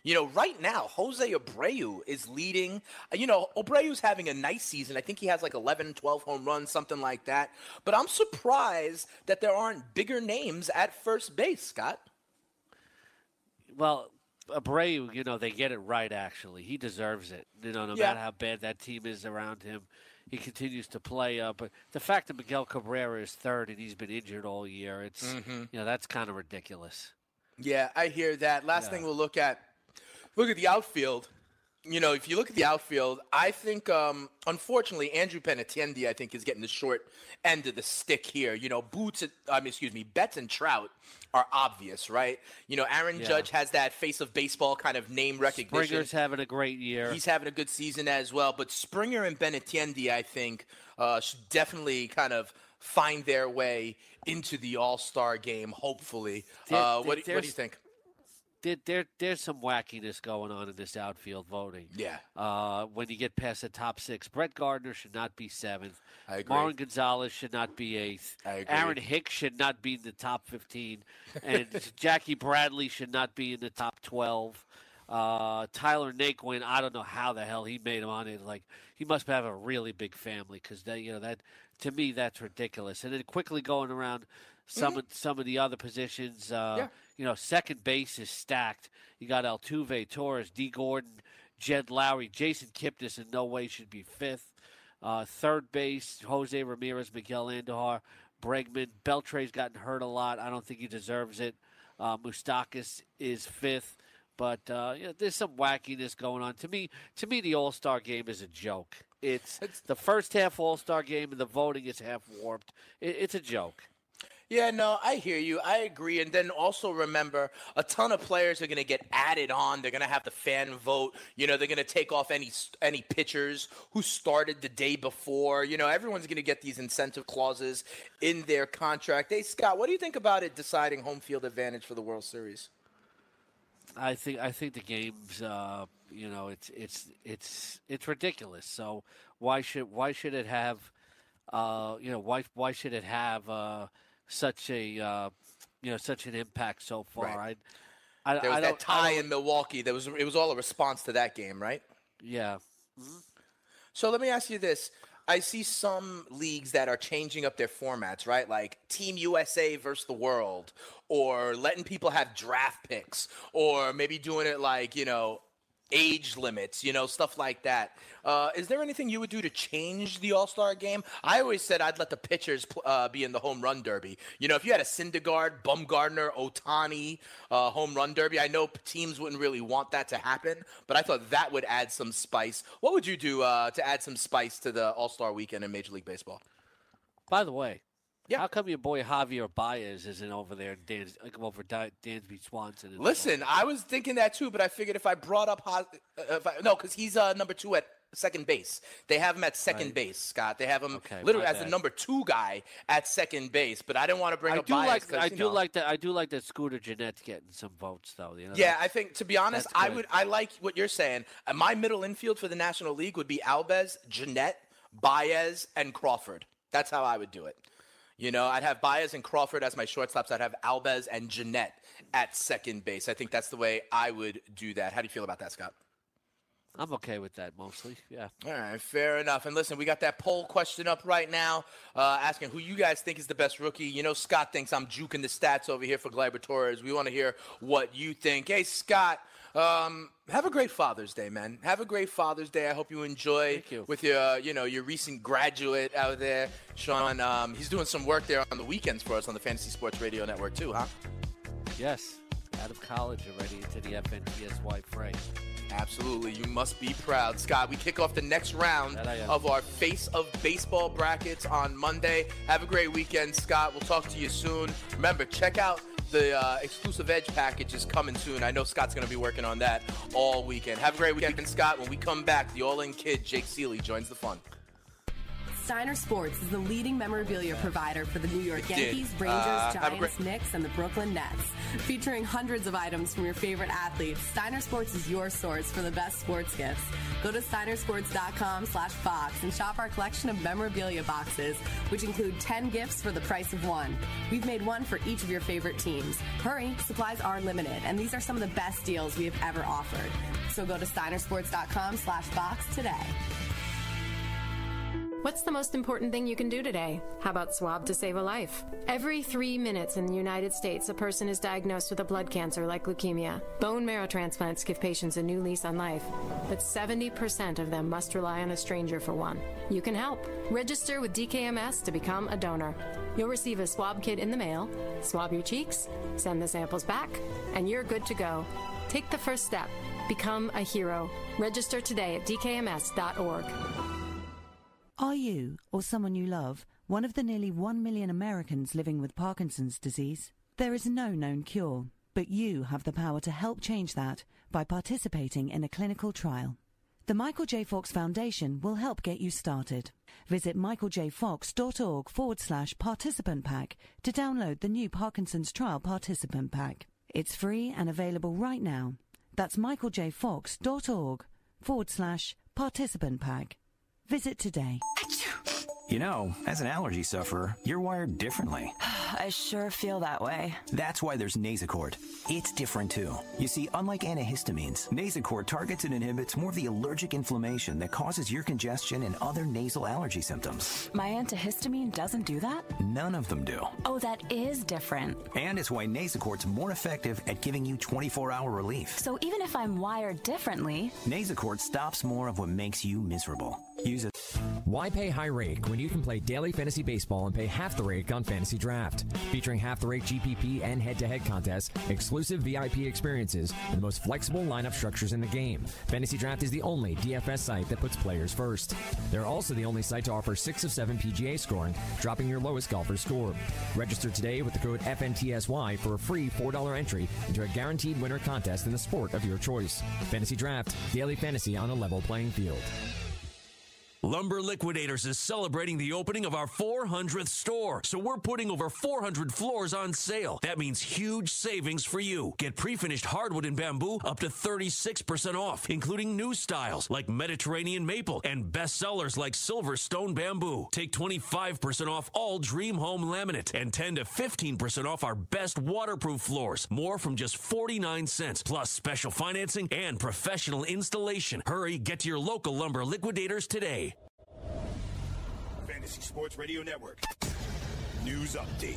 Right now, Jose Abreu is leading. Abreu's having a nice season. I think he has like 11, 12 home runs, something like that. But I'm surprised that there aren't bigger names at first base, Scott. Well, Abreu, they get it right, actually. He deserves it. No matter how bad that team is around him, he continues to play. But the fact that Miguel Cabrera is third and he's been injured all year, it's that's kind of ridiculous. Yeah, I hear that. Last thing we'll look at the outfield. If you look at the outfield, I think, unfortunately, Andrew Benintendi, I think, is getting the short end of the stick here. Betts and Trout are obvious, right? Aaron Judge has that face of baseball kind of name recognition. Springer's having a great year. He's having a good season as well. But Springer and Benintendi, I think, should definitely kind of find their way into the All-Star game, hopefully. What do you think? There's some wackiness going on in this outfield voting. Yeah. When you get past the top 6, Brett Gardner should not be 7th. I agree. Marwin Gonzalez should not be 8th. I agree. Aaron Hicks should not be in the top 15. And Jackie Bradley should not be in the top 12. Tyler Naquin, I don't know how the hell he made him on it. Like, he must have a really big family because that to me that's ridiculous. And then quickly going around some of the other positions. Second base is stacked. You got Altuve, Torres, D. Gordon, Jed Lowry, Jason Kipnis in no way should be 5th. Third base, Jose Ramirez, Miguel Andujar, Bregman. Beltre's gotten hurt a lot. I don't think he deserves it. Moustakas is 5th. But there's some wackiness going on. To me, the All-Star game is a joke. It's the first half All-Star game, and the voting is half warped. It's a joke. Yeah, no, I hear you. I agree. And then also remember, a ton of players are going to get added on. They're going to have the fan vote. They're going to take off any pitchers who started the day before. Everyone's going to get these incentive clauses in their contract. Hey, Scott, what do you think about it deciding home field advantage for the World Series? I think the game's it's ridiculous. So why should it have why should it have such an impact so far? Right. There was that tie in Milwaukee. It was all a response to that game, right? Yeah. Mm-hmm. So let me ask you this. I see some leagues that are changing up their formats, right? Like Team USA versus the world, or letting people have draft picks, or maybe doing it like, age limits, stuff like that. Is there anything you would do to change the All-Star game? I always said I'd let the pitchers be in the home run derby. If you had a Syndergaard, Bumgarner, Ohtani home run derby, I know teams wouldn't really want that to happen, but I thought that would add some spice. What would you do to add some spice to the All-Star weekend in Major League Baseball? By the way, how come your boy Javier Baez isn't over there, Dansby Swanson? Listen, I was thinking that too, but I figured if I brought up because he's number 2 at second base. They have him at second base, Scott. They have him literally as the number 2 guy at second base. But I didn't want to bring up Baez. I do like that Scooter Gennett's getting some votes though. Yeah, I think to be honest, I like what you're saying. My middle infield for the National League would be Albies, Gennett, Baez, and Crawford. That's how I would do it. I'd have Baez and Crawford as my shortstops. I'd have Albies and Gennett at second base. I think that's the way I would do that. How do you feel about that, Scott? I'm okay with that mostly, yeah. All right, fair enough. And listen, we got that poll question up right now asking who you guys think is the best rookie. Scott thinks I'm juking the stats over here for Gleyber Torres. We want to hear what you think. Hey, Scott, have a great Father's Day, man. Have a great Father's Day. I hope you enjoy with your recent graduate out there, Sean. He's doing some work there on the weekends for us on the Fantasy Sports Radio Network too, huh? Yes, out of college already into the FNTSY fray. Absolutely. You must be proud. Scott, we kick off the next round of our Face of Baseball brackets on Monday. Have a great weekend, Scott. We'll talk to you soon. Remember, check out the exclusive Edge package is coming soon. I know Scott's going to be working on that all weekend. Have a great weekend, Scott. When we come back, the All-In Kid, Jake Seeley, joins the fun. Steiner Sports is the leading memorabilia provider for the New York Yankees, Rangers, Giants, Knicks, and the Brooklyn Nets. Featuring hundreds of items from your favorite athletes, Steiner Sports is your source for the best sports gifts. Go to steinersports.com/Fox and shop our collection of memorabilia boxes, which include 10 gifts for the price of one. We've made one for each of your favorite teams. Hurry, supplies are limited, and these are some of the best deals we have ever offered. So go to steinersports.com/Fox today. What's the most important thing you can do today? How about swab to save a life? Every 3 minutes in the United States, a person is diagnosed with a blood cancer like leukemia. Bone marrow transplants give patients a new lease on life, but 70% of them must rely on a stranger for one. You can help. Register with DKMS to become a donor. You'll receive a swab kit in the mail, swab your cheeks, send the samples back, and you're good to go. Take the first step. Become a hero. Register today at dkms.org. Are you, or someone you love, one of the nearly 1 million Americans living with Parkinson's disease? There is no known cure, but you have the power to help change that by participating in a clinical trial. The Michael J. Fox Foundation will help get you started. Visit michaeljfox.org/participant pack to download the new Parkinson's Trial Participant Pack. It's free and available right now. That's michaeljfox.org/participant pack. Visit today. You know, as an allergy sufferer, you're wired differently. I sure feel that way. That's why there's Nasacort. It's different, too. You see, unlike antihistamines, Nasacort targets and inhibits more of the allergic inflammation that causes ear congestion and other nasal allergy symptoms. My antihistamine doesn't do that? None of them do. Oh, that is different. And it's why Nasacort's more effective at giving you 24-hour relief. So even if I'm wired differently... Nasacort stops more of what makes you miserable. Use it. Why pay high rake when you can play daily fantasy baseball and pay half the rake on Fantasy Draft? Featuring half the rake GPP and head-to-head contests, exclusive VIP experiences, and the most flexible lineup structures in the game. Fantasy Draft is the only DFS site that puts players first. They're also the only site to offer 6 of 7 PGA scoring, dropping your lowest golfer score. Register today with the code FNTSY for a free $4 entry into a guaranteed winner contest in the sport of your choice. Fantasy Draft, daily fantasy on a level playing field. Lumber Liquidators is celebrating the opening of our 400th store, so we're putting over 400 floors on sale. That means huge savings for you. Get pre-finished hardwood and bamboo up to 36% off, including new styles like Mediterranean maple and bestsellers like Silverstone bamboo. Take 25% off all Dream Home laminate and 10 to 15% off our best waterproof floors. More from just 49 cents, plus special financing and professional installation. Hurry, get to your local Lumber Liquidators today. Fantasy Sports Radio Network. News update.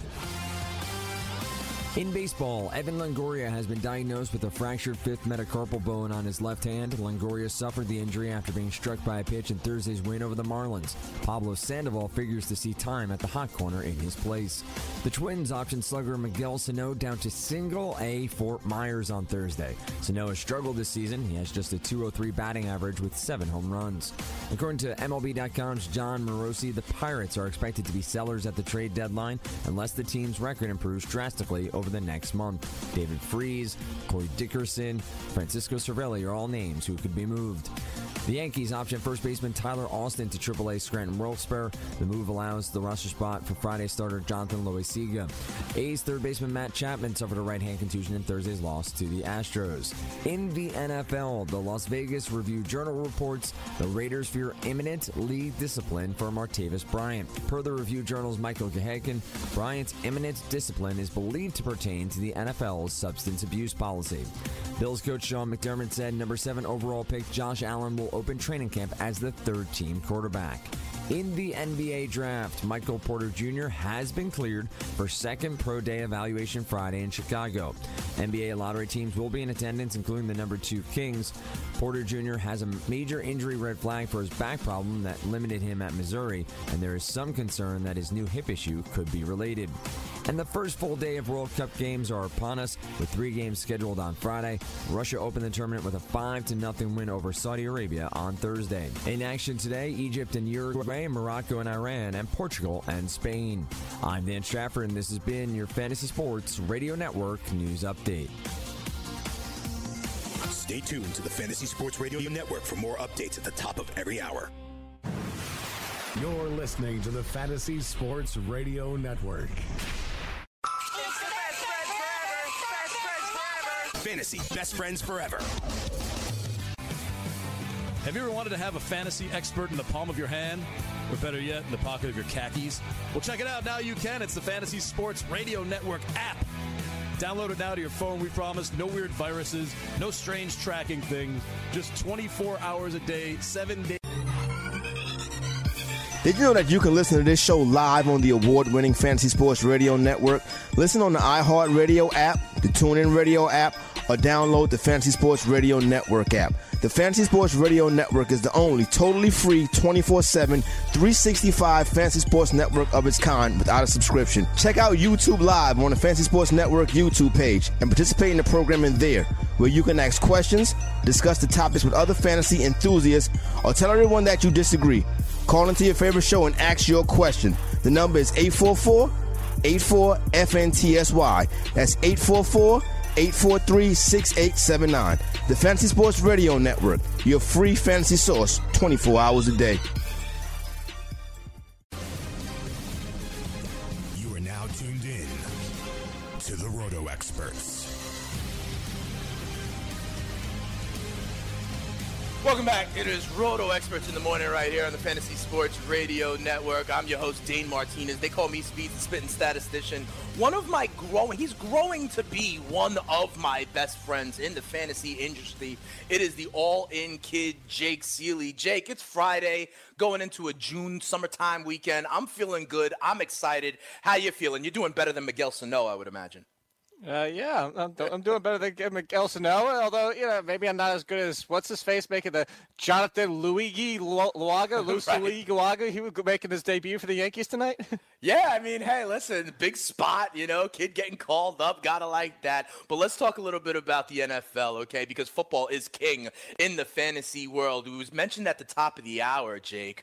In baseball, Evan Longoria has been diagnosed with a fractured fifth metacarpal bone on his left hand. Longoria suffered the injury after being struck by a pitch in Thursday's win over the Marlins. Pablo Sandoval figures to see time at the hot corner in his place. The Twins optioned slugger Miguel Sano down to single-A Fort Myers on Thursday. Sano has struggled this season. He has just a .203 batting average with 7 home runs. According to MLB.com's John Morosi, the Pirates are expected to be sellers at the trade deadline unless the team's record improves drastically over the next month. David Freese, Corey Dickerson, Francisco Cervelli are all names who could be moved. The Yankees option first baseman Tyler Austin to AAA Scranton Wilkes-Barre. The move allows the roster spot for Friday starter Jonathan Loaisiga. A's third baseman Matt Chapman suffered a right-hand contusion in Thursday's loss to the Astros. In the NFL, the Las Vegas Review-Journal reports the Raiders fear imminent league discipline for Martavis Bryant. Per the Review-Journal's Michael Gahagan, Bryant's imminent discipline is believed to pertain to the NFL's substance abuse policy. Bills coach Sean McDermott said number 7 overall pick Josh Allen will open training camp as the third-team quarterback. In the NBA draft, Michael Porter Jr. has been cleared for second pro day evaluation Friday in Chicago. NBA lottery teams will be in attendance, including the number 2 Kings. Porter Jr. has a major injury red flag for his back problem that limited him at Missouri, and there is some concern that his new hip issue could be related. And the first full day of World Cup games are upon us, with 3 games scheduled on Friday. Russia opened the tournament with a 5-0 win over Saudi Arabia on Thursday. In action today, Egypt and Uruguay, Morocco and Iran, and Portugal and Spain. I'm Dan Strafford, and this has been your Fantasy Sports Radio Network News Update. Stay tuned to the Fantasy Sports Radio Network for more updates at the top of every hour. You're listening to the Fantasy Sports Radio Network. Fantasy Best Friends Forever. Have you ever wanted to have a fantasy expert in the palm of your hand? Or better yet, in the pocket of your khakis? Well, check it out. Now you can. It's the Fantasy Sports Radio Network app. Download it now to your phone, we promise. No weird viruses, no strange tracking things. Just 24 hours a day, 7 days. Did you know that you can listen to this show live on the award-winning Fantasy Sports Radio Network? Listen on the iHeartRadio app, the TuneIn Radio app, or download the Fantasy Sports Radio Network app. The Fantasy Sports Radio Network is the only totally free 24/7, 365 fantasy sports network of its kind without a subscription. Check out YouTube Live on the Fantasy Sports Network YouTube page and participate in the programming there, where you can ask questions, discuss the topics with other fantasy enthusiasts, or tell everyone that you disagree. Call into your favorite show and ask your question. The number is 844-84-FNTSY. That's 844-843-6879. The Fantasy Sports Radio Network, your free fantasy source 24 hours a day. You are now tuned in to the Roto Experts. Welcome back. It is Roto Experts in the morning right here on the Fantasy Sports Radio Network. I'm your host, Dane Martinez. They call me Speed the Spitting Statistician. He's growing to be one of my best friends in the fantasy industry. It is the all-in kid, Jake Seeley. Jake, it's Friday, going into a June summertime weekend. I'm feeling good. I'm excited. How you feeling? You're doing better than Miguel Sano, I would imagine. Yeah, I'm doing better than Miguel Sano, although, maybe I'm not as good as, what's-his-face making the Jonathan Luigi Luaga, Luaga, he was making his debut for the Yankees tonight? Yeah, I mean, hey, listen, big spot, kid getting called up, gotta like that. But let's talk a little bit about the NFL, okay, because football is king in the fantasy world. It was mentioned at the top of the hour, Jake.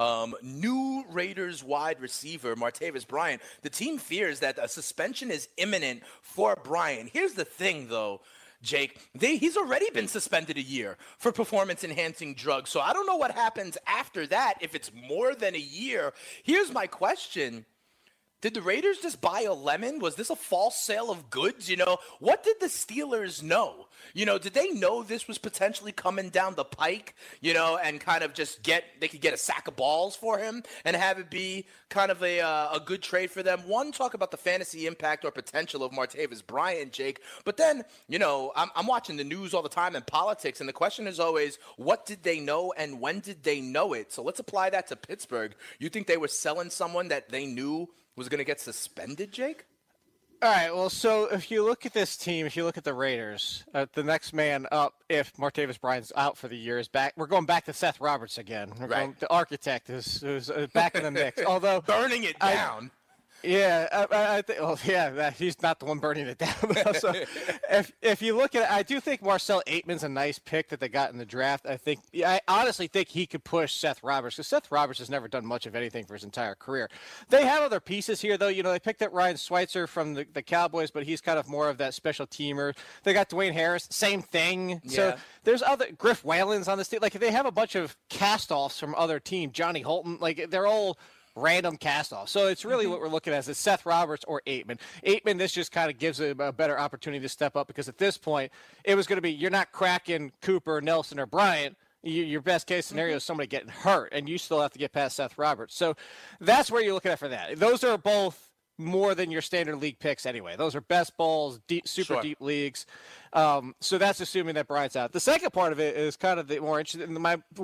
New Raiders wide receiver, Martavis Bryant, the team fears that a suspension is imminent for Bryant. Here's the thing, though, Jake. He's already been suspended a year for performance-enhancing drugs, so I don't know what happens after that if it's more than a year. Here's my question. Did the Raiders just buy a lemon? Was this a false sale of goods? What did the Steelers know? Did they know this was potentially coming down the pike, and kind of just they could get a sack of balls for him and have it be kind of a good trade for them? One, talk about the fantasy impact or potential of Martavis Bryant, Jake. But then, I'm watching the news all the time and politics, and the question is always, what did they know and when did they know it? So let's apply that to Pittsburgh. You think they were selling someone that they knew was going to get suspended, Jake? All right, well, so if you look at this team, if you look at the Raiders, the next man up, if Martavis Bryant's out for the year, is back. We're going back to Seth Roberts again. The architect is back in the mix. Although burning it down. Yeah, I think. Well, yeah, he's not the one burning it down. So, if you look at it, I do think Marcel Aitman's a nice pick that they got in the draft. I honestly think he could push Seth Roberts, because Seth Roberts has never done much of anything for his entire career. They have other pieces here, though. They picked up Ryan Schweitzer from the Cowboys, but he's kind of more of that special teamer. They got Dwayne Harris, same thing. Yeah. So there's other Griff Whalen's on this team. Like, they have a bunch of cast-offs from other teams. Johnny Holton, like, they're all random cast-off. So it's really what we're looking at is Seth Roberts or Aitman. Aitman, this just kind of gives him a better opportunity to step up, because at this point, it was going to be, you're not cracking Cooper, Nelson, or Bryant. Your best case scenario is somebody getting hurt, and you still have to get past Seth Roberts. So that's where you're looking at for that. Those are both more than your standard league picks anyway. Those are best balls, super deep leagues. So that's assuming that Bryant's out. The second part of it is kind of the more interesting.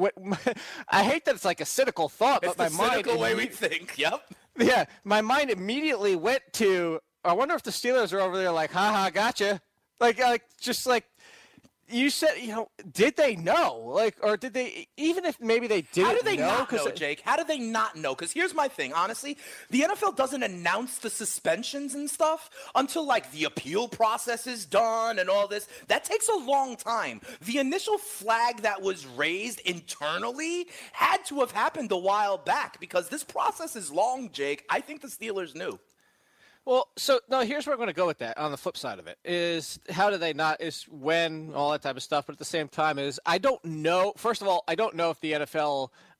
I hate that it's like a cynical thought, but my mind. It's the cynical way we think. Yep. Yeah, my mind immediately went to, I wonder if the Steelers are over there like, haha, gotcha. Just like, you said, did they know? Or did they, even if maybe they didn't know? How do they not know, Jake? How do they not know? Because here's my thing, honestly. The NFL doesn't announce the suspensions and stuff until, the appeal process is done and all this. That takes a long time. The initial flag that was raised internally had to have happened a while back, because this process is long, Jake. I think the Steelers knew. Well, so, no, here's where I'm going to go with that on the flip side of it, is how do they not, is when, all that type of stuff, but at the same time is, I don't know, first of all, I don't know if the NFL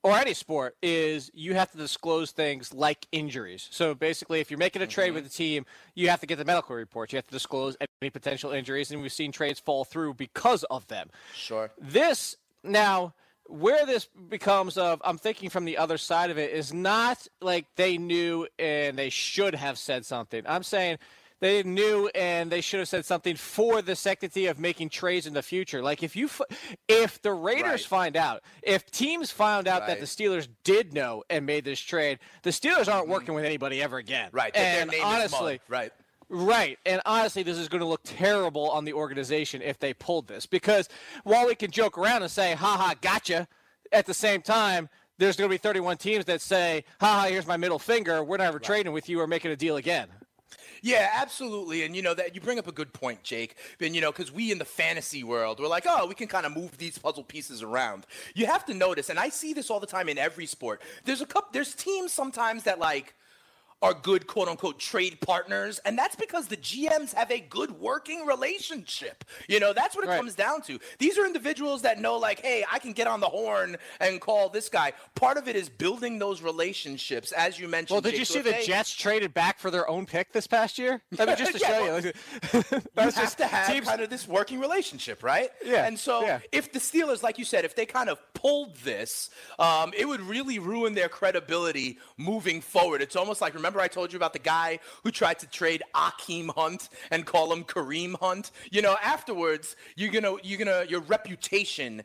or any sport, is you have to disclose things like injuries. So basically, if you're making a trade with a team, you have to get the medical reports. You have to disclose any potential injuries, and we've seen trades fall through because of them. Sure. This, now, where this becomes I'm thinking from the other side of it, is not like they knew and they should have said something. I'm saying they knew and they should have said something for the sanctity of making trades in the future. Like if the Raiders find out, if teams found out that the Steelers did know and made this trade, the Steelers aren't working with anybody ever again. Right. And their name honestly, is Mud. Right. Right, and honestly, this is going to look terrible on the organization if they pulled this. Because while we can joke around and say, ha, gotcha, at the same time, there's going to be 31 teams that say, ha, here's my middle finger, we're never trading with you or making a deal again. Yeah, absolutely. And, that you bring up a good point, Jake. And, because we in the fantasy world, we're like, oh, we can kind of move these puzzle pieces around. You have to notice, and I see this all the time in every sport, there's teams sometimes that, are good, quote-unquote, trade partners, and that's because the GMs have a good working relationship. That's what it comes down to. These are individuals that know, hey, I can get on the horn and call this guy. Part of it is building those relationships, as you mentioned. Well, did you see the Jets traded back for their own pick this past year? I mean, just to show you. You have to have kind of this working relationship, right? Yeah. And so if the Steelers, like you said, if they kind of pulled this, it would really ruin their credibility moving forward. It's almost like, remember I told you about the guy who tried to trade Akeem Hunt and call him Kareem Hunt? Afterwards, your reputation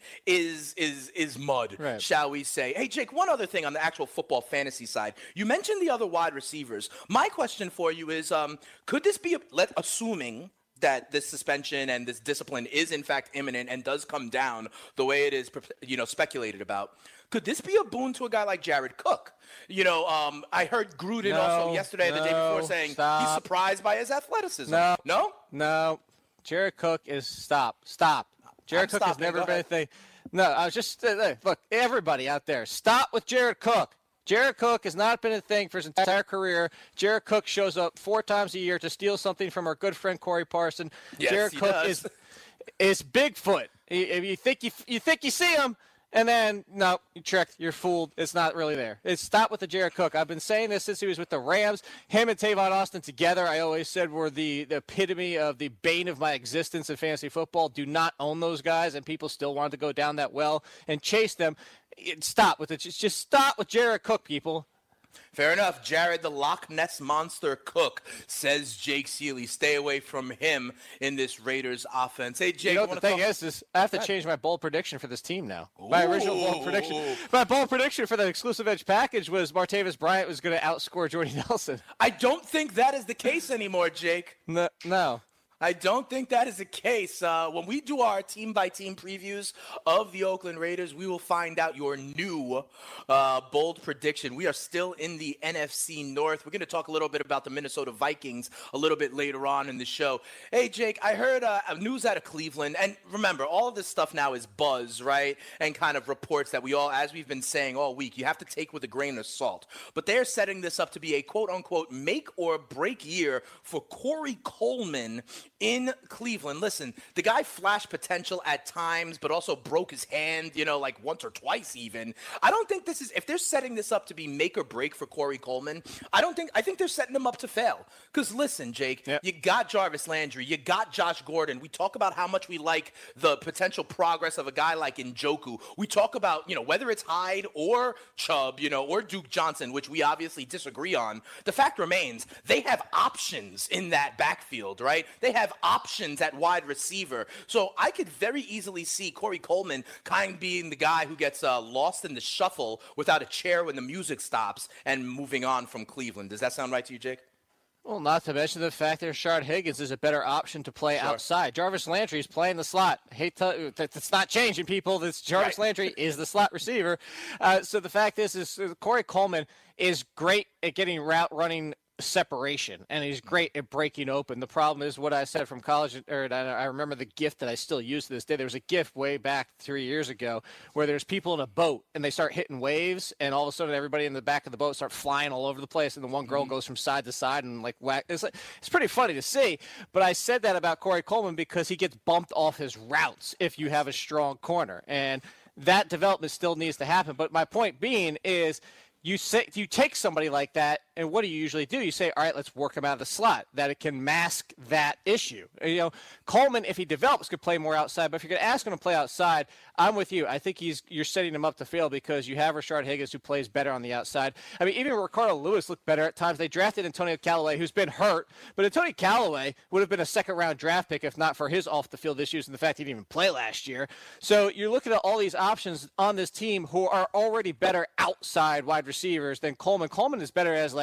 is mud, shall we say. Hey, Jake, one other thing on the actual football fantasy side. You mentioned the other wide receivers. My question for you is, could this be, assuming that this suspension and this discipline is in fact imminent and does come down the way it is, speculated about, could this be a boon to a guy like Jared Cook? I heard Gruden also yesterday, the day before, saying he's surprised by his athleticism. No. Jared Cook is stop. Jared Cook has never been a thing. No, I was just look, everybody out there, stop with Jared Cook. Jared Cook has not been a thing for his entire career. Jared Cook shows up 4 times a year to steal something from our good friend Corey Parson. Yes, Jared Cook is Bigfoot. You think you see him, and then, no, you tricked. You're fooled. It's not really there. Stop with the Jared Cook. I've been saying this since he was with the Rams. Him and Tavon Austin together, I always said, were the epitome of the bane of my existence in fantasy football. Do not own those guys, and people still wanted to go down that well and chase them. Stop with it. Just stop with Jared Cook, people. Fair enough. Jared, the Loch Ness Monster Cook, says Jake Seeley. Stay away from him in this Raiders offense. Hey, Jake, the thing is I have to change my bold prediction for this team now. My original bold prediction. My bold prediction for the exclusive edge package was Martavis Bryant was going to outscore Jordy Nelson. I don't think that is the case anymore, Jake. No. I don't think that is the case. When we do our team-by-team previews of the Oakland Raiders, we will find out your new bold prediction. We are still in the NFC North. We're going to talk a little bit about the Minnesota Vikings a little bit later on in the show. Hey, Jake, I heard news out of Cleveland. And remember, all of this stuff now is buzz, right? And kind of reports that we all, as we've been saying all week, you have to take with a grain of salt. But they're setting this up to be a quote-unquote make-or-break year for Corey Coleman in Cleveland. Listen, the guy flashed potential at times, but also broke his hand, once or twice even. I don't think this is, if they're setting this up to be make or break for Corey Coleman, I think they're setting him up to fail. Because listen, Jake, you got Jarvis Landry, you got Josh Gordon. We talk about how much we like the potential progress of a guy like Njoku. We talk about, whether it's Hyde or Chubb, or Duke Johnson, which we obviously disagree on. The fact remains, they have options in that backfield, right? They have options at wide receiver. So I could very easily see Corey Coleman kind of being the guy who gets lost in the shuffle without a chair when the music stops and moving on from Cleveland. Does that sound right to you, Jake? Well, not to mention the fact that Rashard Higgins is a better option to play outside. Jarvis Landry is playing the slot. It's not changing, people. Jarvis Landry is the slot receiver. So the fact is Corey Coleman is great at getting route running separation, and he's great at breaking open. The problem is what I said from college, or I remember the GIF that I still use to this day. There was a GIF way back 3 years ago where there's people in a boat and they start hitting waves, and all of a sudden everybody in the back of the boat start flying all over the place, and the one girl goes from side to side and whack. It's pretty funny to see, but I said that about Corey Coleman because he gets bumped off his routes if you have a strong corner, and that development still needs to happen. But my point being is, you take somebody like that, and what do you usually do? You say, all right, let's work him out of the slot, that it can mask that issue. Coleman, if he develops, could play more outside, but if you're going to ask him to play outside, I'm with you. I think you're setting him up to fail because you have Rashard Higgins, who plays better on the outside. I mean, even Ricardo Lewis looked better at times. They drafted Antonio Callaway, who's been hurt, but Antonio Callaway would have been a second-round draft pick if not for his off-the-field issues and the fact he didn't even play last year. So you're looking at all these options on this team who are already better outside wide receivers than Coleman. Coleman is better as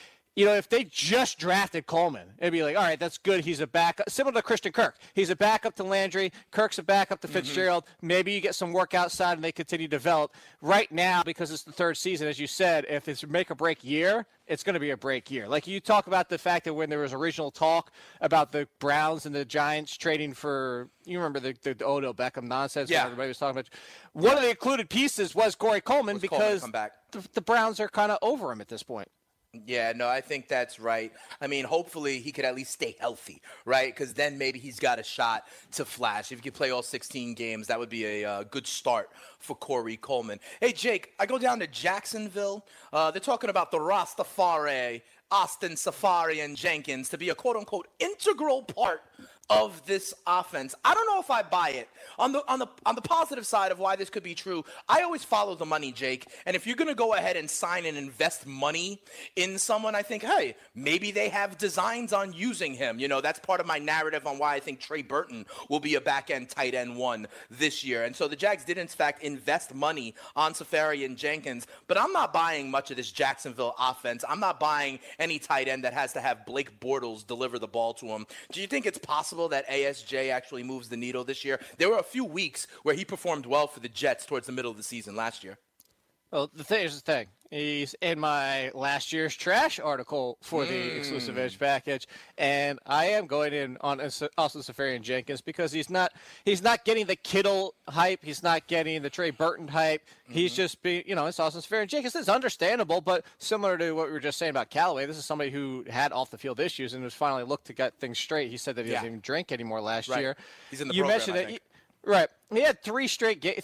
if they just drafted Coleman, it'd be like, all right, that's good. He's a backup, similar to Christian Kirk. He's a backup to Landry. Kirk's a backup to Fitzgerald. Maybe you get some work outside and they continue to develop. Right now, because it's the third season, as you said, if it's a make-or-break year, it's going to be a break year. Like you talk about the fact that when there was original talk about the Browns and the Giants trading for, you remember the Odell Beckham nonsense that everybody was talking about. One of the included pieces was Corey Coleman because the Browns are kind of over him at this point. Yeah, no, I think that's right. I mean, hopefully he could at least stay healthy, right? Because then maybe he's got a shot to flash. If he could play all 16 games, that would be a good start for Corey Coleman. Hey, Jake, I go down to Jacksonville. They're talking about the Rastafari, Austin Seferian-Jenkins to be a quote-unquote integral part of this offense. I don't know if I buy it. On the positive side of why this could be true, I always follow the money, Jake. And if you're going to go ahead and sign and invest money in someone, I think, hey, maybe they have designs on using him. That's part of my narrative on why I think Trey Burton will be a back-end tight end one this year. And so the Jags did, in fact, invest money on Seferian-Jenkins. But I'm not buying much of this Jacksonville offense. I'm not buying any tight end that has to have Blake Bortles deliver the ball to him. Do you think it's possible that ASJ actually moves the needle this year? There were a few weeks where he performed well for the Jets towards the middle of the season last year. Well, here's the thing. He's in my last year's trash article for the exclusive edge package, and I am going in on Austin Seferian-Jenkins because he's not getting the Kittle hype. He's not getting the Trey Burton hype. He's just being, it's Austin Seferian-Jenkins. It's understandable, but similar to what we were just saying about Callaway, this is somebody who had off-the-field issues and was finally looked to get things straight. He said that he doesn't even drink anymore last year. He's in the program, mentioned I it. think. Right. He had three straight games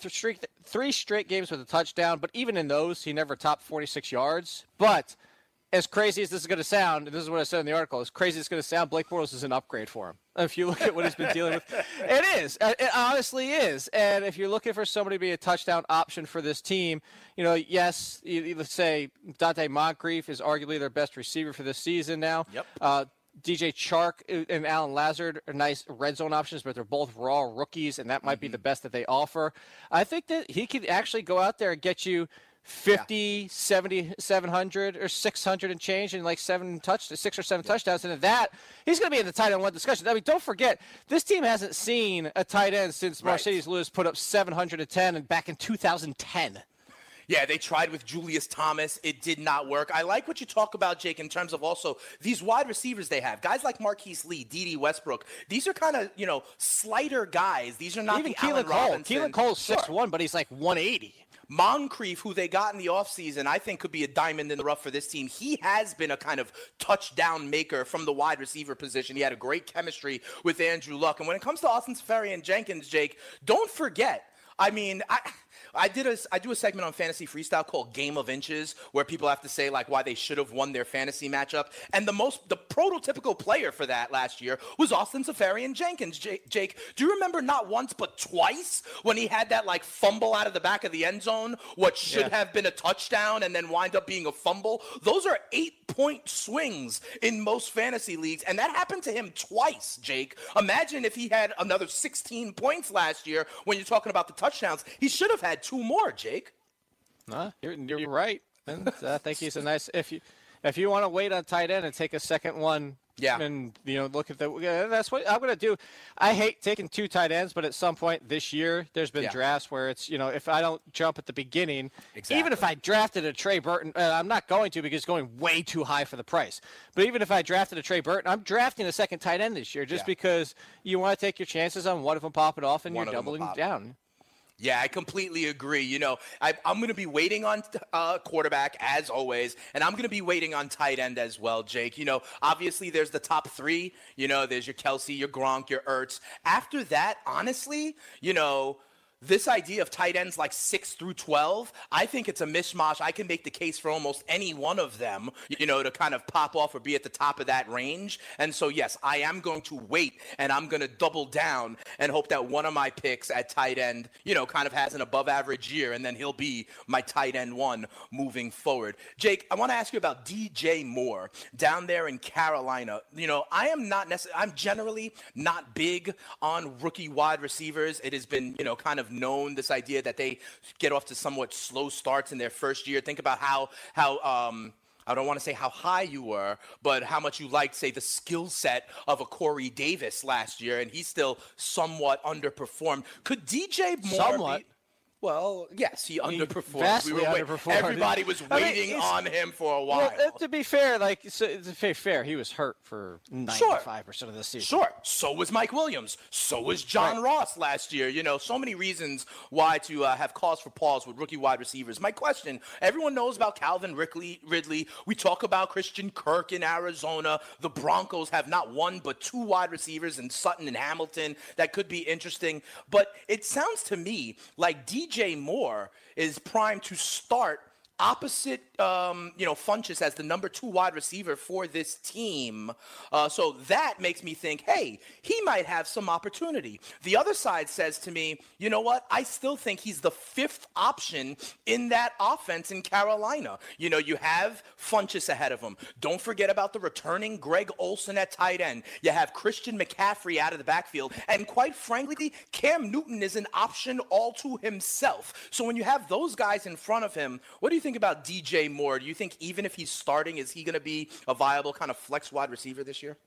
with a touchdown, but even in those, he never topped 46 yards. But as crazy as this is going to sound, and this is what I said in the article, as crazy as it's going to sound, Blake Bortles is an upgrade for him. If you look at what he's been dealing with, it is. It honestly is. And if you're looking for somebody to be a touchdown option for this team, yes, let's say Dante Moncrief is arguably their best receiver for this season now. Yep. DJ Chark and Alan Lazard are nice red zone options, but they're both raw rookies, and that might be the best that they offer. I think that he could actually go out there and get you 50, 70, 700, or 600 and change and 6 or 7 touchdowns. And at that, he's going to be in the tight end one discussion. I mean, don't forget, this team hasn't seen a tight end since Mercedes Lewis put up 710 and back in 2010. Yeah, they tried with Julius Thomas. It did not work. I like what you talk about, Jake, in terms of also these wide receivers they have. Guys like Marquise Lee, Dede Westbrook. These are kind of, slighter guys. These are not even the Allen Robinson. Keelan Cole's 6'1", but he's like 180. Moncrief, who they got in the offseason, I think could be a diamond in the rough for this team. He has been a kind of touchdown maker from the wide receiver position. He had a great chemistry with Andrew Luck. And when it comes to Austin Seferian-Jenkins, Jake, don't forget, I mean, I do a segment on Fantasy Freestyle called Game of Inches, where people have to say why they should have won their fantasy matchup. And the prototypical player for that last year was Austin Seferian-Jenkins. Jake, do you remember not once but twice when he had that fumble out of the back of the end zone, what should have been a touchdown and then wind up being a fumble? Those are 8-point swings in most fantasy leagues, and that happened to him twice, Jake. Imagine if he had another 16 points last year when you're talking about the touchdowns. He should have had 2 more, Jake. You're right. And I think he's a nice. If you want to wait on tight end and take a second one, and look at that's what I'm going to do. I hate taking 2 tight ends, but at some point this year, there's been drafts where it's if I don't jump at the beginning, even if I drafted a Trey Burton, I'm not going to because it's going way too high for the price. But even if I drafted a Trey Burton, I'm drafting a second tight end this year just because you want to take your chances on one of them popping off and you're doubling down. Yeah, I completely agree. I'm going to be waiting on quarterback, as always, and I'm going to be waiting on tight end as well, Jake. Obviously there's the top 3. There's your Kelsey, your Gronk, your Ertz. After that, honestly, this idea of tight ends like 6 through 12, I think it's a mishmash. I can make the case for almost any one of them, to kind of pop off or be at the top of that range. And so, yes, I am going to wait, and I'm going to double down and hope that one of my picks at tight end, kind of has an above average year, and then he'll be my tight end one moving forward. Jake, I want to ask you about DJ Moore down there in Carolina. I'm generally not big on rookie wide receivers. It has been, kind of known, this idea that they get off to somewhat slow starts in their first year. Think about how I don't want to say how high you were, but how much you liked, say, the skill set of a Corey Davis last year, and he's still somewhat underperformed. Could DJ Moore Somewhat. Well, yes, he underperformed. Vastly underperformed. Everybody was waiting on him for a while. Well, to be fair, he was hurt for 95% of the season. Sure. So was Mike Williams. So was John Ross last year. So many reasons why to have cause for pause with rookie wide receivers. My question, everyone knows about Calvin Ridley. We talk about Christian Kirk in Arizona. The Broncos have not one but two wide receivers in Sutton and Hamilton. That could be interesting. But it sounds to me like DJ Moore is primed to start opposite, Funchess as the number 2 wide receiver for this team. So that makes me think, hey, he might have some opportunity. The other side says to me, you know what? I still think he's the 5th option in that offense in Carolina. You have Funchess ahead of him. Don't forget about the returning Greg Olsen at tight end. You have Christian McCaffrey out of the backfield. And quite frankly, Cam Newton is an option all to himself. So when you have those guys in front of him, what do you think about DJ Moore? Do you think even if he's starting, is he going to be a viable kind of flex wide receiver this year?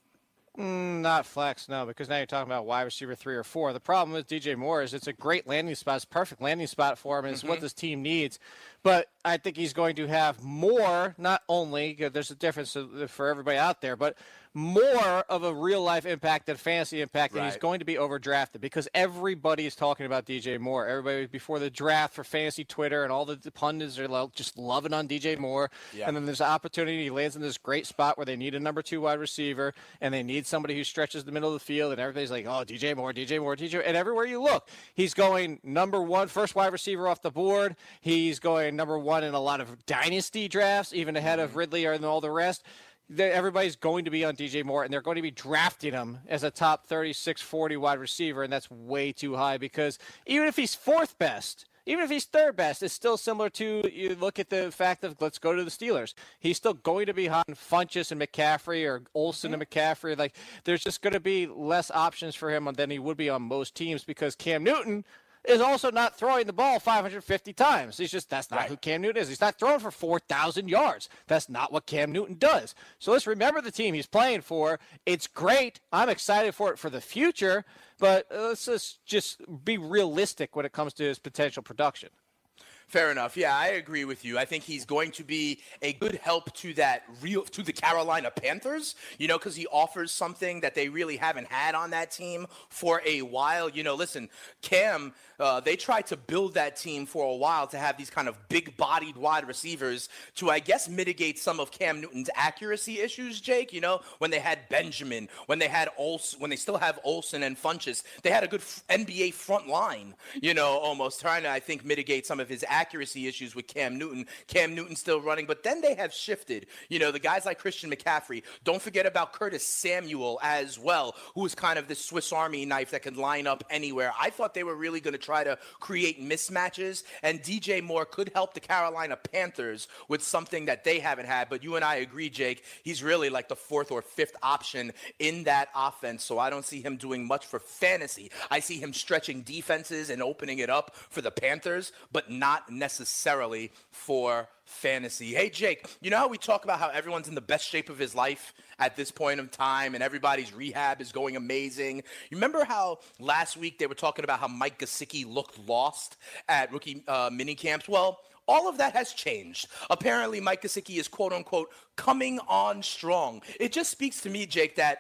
Not flex, no, because now you're talking about wide receiver 3 or 4. The problem with DJ Moore is it's a great landing spot. It's a perfect landing spot for him, and it's what this team needs. But I think he's going to have more, not only, there's a difference for everybody out there, but more of a real-life impact than fantasy impact, and he's going to be overdrafted because everybody is talking about DJ Moore. Everybody before the draft for fantasy Twitter and all the pundits are just loving on DJ Moore. Yeah. And then there's an opportunity. He lands in this great spot where they need a number 2 wide receiver, and they need somebody who stretches the middle of the field, and everybody's like, oh, DJ Moore. And everywhere you look, he's going number 1, first wide receiver off the board. He's going number 1 in a lot of dynasty drafts, even ahead of Ridley and all the rest. Everybody's going to be on DJ Moore, and they're going to be drafting him as a top 36, 40 wide receiver, and that's way too high because even if he's 4th best, even if he's 3rd best, it's still similar to, you look at the fact of, let's go to the Steelers. He's still going to be hot in Funchess and McCaffrey or Olsen and McCaffrey. There's just going to be less options for him than he would be on most teams because Cam Newton is also not throwing the ball 550 times. That's not who Cam Newton is. He's not throwing for 4,000 yards. That's not what Cam Newton does. So let's remember the team he's playing for. It's great. I'm excited for it for the future, but let's just be realistic when it comes to his potential production. Fair enough. Yeah, I agree with you. I think he's going to be a good help to the Carolina Panthers, because he offers something that they really haven't had on that team for a while. Listen, Cam, they tried to build that team for a while to have these kind of big-bodied wide receivers to, I guess, mitigate some of Cam Newton's accuracy issues, Jake. When they had Benjamin, when they had Olsen, when they still have Olsen and Funchess, they had a good NBA front line, almost trying to, I think, mitigate some of his accuracy issues with Cam Newton. Cam Newton still running, but then they have shifted. The guys like Christian McCaffrey. Don't forget about Curtis Samuel as well, who is kind of this Swiss Army knife that can line up anywhere. I thought they were really going to try to create mismatches, and DJ Moore could help the Carolina Panthers with something that they haven't had. But you and I agree, Jake, he's really like the 4th or 5th option in that offense, so I don't see him doing much for fantasy. I see him stretching defenses and opening it up for the Panthers, but not necessarily for fantasy. Hey, Jake, you know how we talk about how everyone's in the best shape of his life at this point in time and everybody's rehab is going amazing? You remember how last week they were talking about how Mike Gesicki looked lost at rookie mini camps? Well, all of that has changed. Apparently, Mike Gesicki is, quote-unquote, coming on strong. It just speaks to me, Jake, that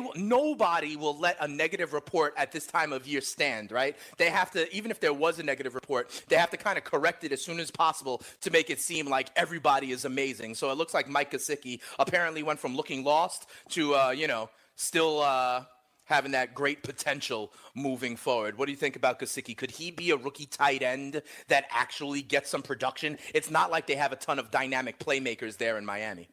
nobody will let a negative report at this time of year stand, right? They have to, even if there was a negative report, they have to kind of correct it as soon as possible to make it seem like everybody is amazing. So it looks like Mike Gesicki apparently went from looking lost to, still having that great potential moving forward. What do you think about Gesicki? Could he be a rookie tight end that actually gets some production? It's not like they have a ton of dynamic playmakers there in Miami.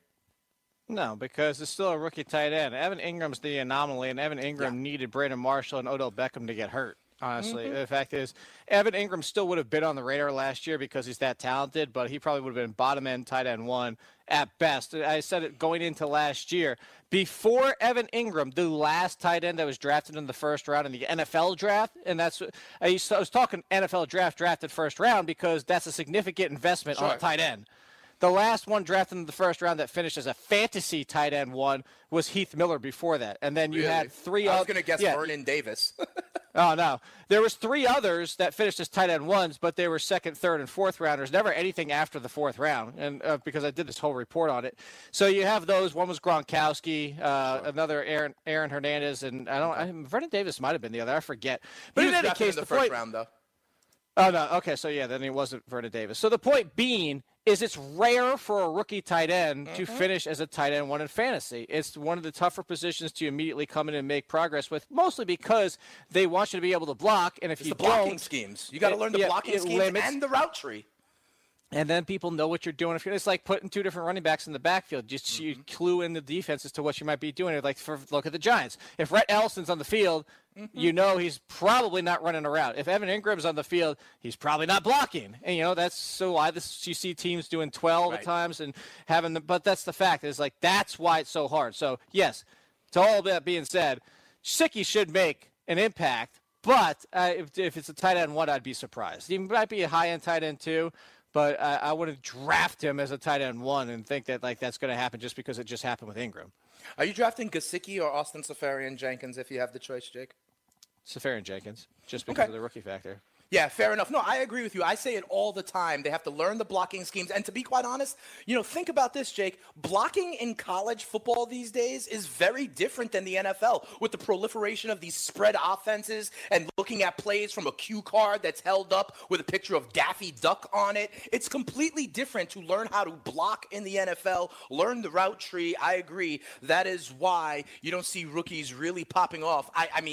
No, because it's still a rookie tight end. Evan Ingram's the anomaly, and Evan Ingram needed Brandon Marshall and Odell Beckham to get hurt. Honestly, the fact is, Evan Ingram still would have been on the radar last year because he's that talented, but he probably would have been bottom end tight end 1 at best. I said it going into last year. Before Evan Ingram, the last tight end that was drafted in the first round in the NFL draft, and that's I was talking NFL draft drafted first round because that's a significant investment on a tight end. The last one drafted in the first round that finished as a fantasy tight end 1 was Heath Miller before that. And then you had 3 others. I was going to guess Vernon Davis. Oh, no. There was 3 others that finished as tight end 1s, but they were second, third, and fourth rounders. Never anything after the fourth round, and because I did this whole report on it. So you have those. One was Gronkowski, another Aaron Hernandez, and Vernon Davis might have been the other. I forget. But in any case, in the first round, though. Oh, no. Okay, so yeah, then he wasn't Vernon Davis. So the point being is it's rare for a rookie tight end to finish as a tight end 1 in fantasy. It's one of the tougher positions to immediately come in and make progress with, mostly because they want you to be able to block. And if you don't, blocking schemes. You got to learn the blocking schemes and the route tree. And then people know what you're doing. It's like putting 2 different running backs in the backfield. Just you clue in the defense as to what you might be doing. Like, look at the Giants. If Rhett Ellison's on the field, you know he's probably not running a route. If Evan Ingram's on the field, he's probably not blocking. And, that's so why you see teams doing 12 at times and having them. But that's the fact. It's like that's why it's so hard. So, yes, to all that being said, Gesicki should make an impact. But if it's a tight end 1, I'd be surprised. He might be a high-end tight end 2. But I wouldn't draft him as a tight end 1 and think that that's going to happen just because it just happened with Ingram. Are you drafting Gesicki or Austin Seferian-Jenkins if you have the choice, Jake? Seferian-Jenkins, just because of the rookie factor. Yeah, fair enough. No, I agree with you. I say it all the time. They have to learn the blocking schemes. And to be quite honest, think about this, Jake. Blocking in college football these days is very different than the NFL with the proliferation of these spread offenses and looking at plays from a cue card that's held up with a picture of Daffy Duck on it. It's completely different to learn how to block in the NFL, learn the route tree. I agree. That is why you don't see rookies really popping off.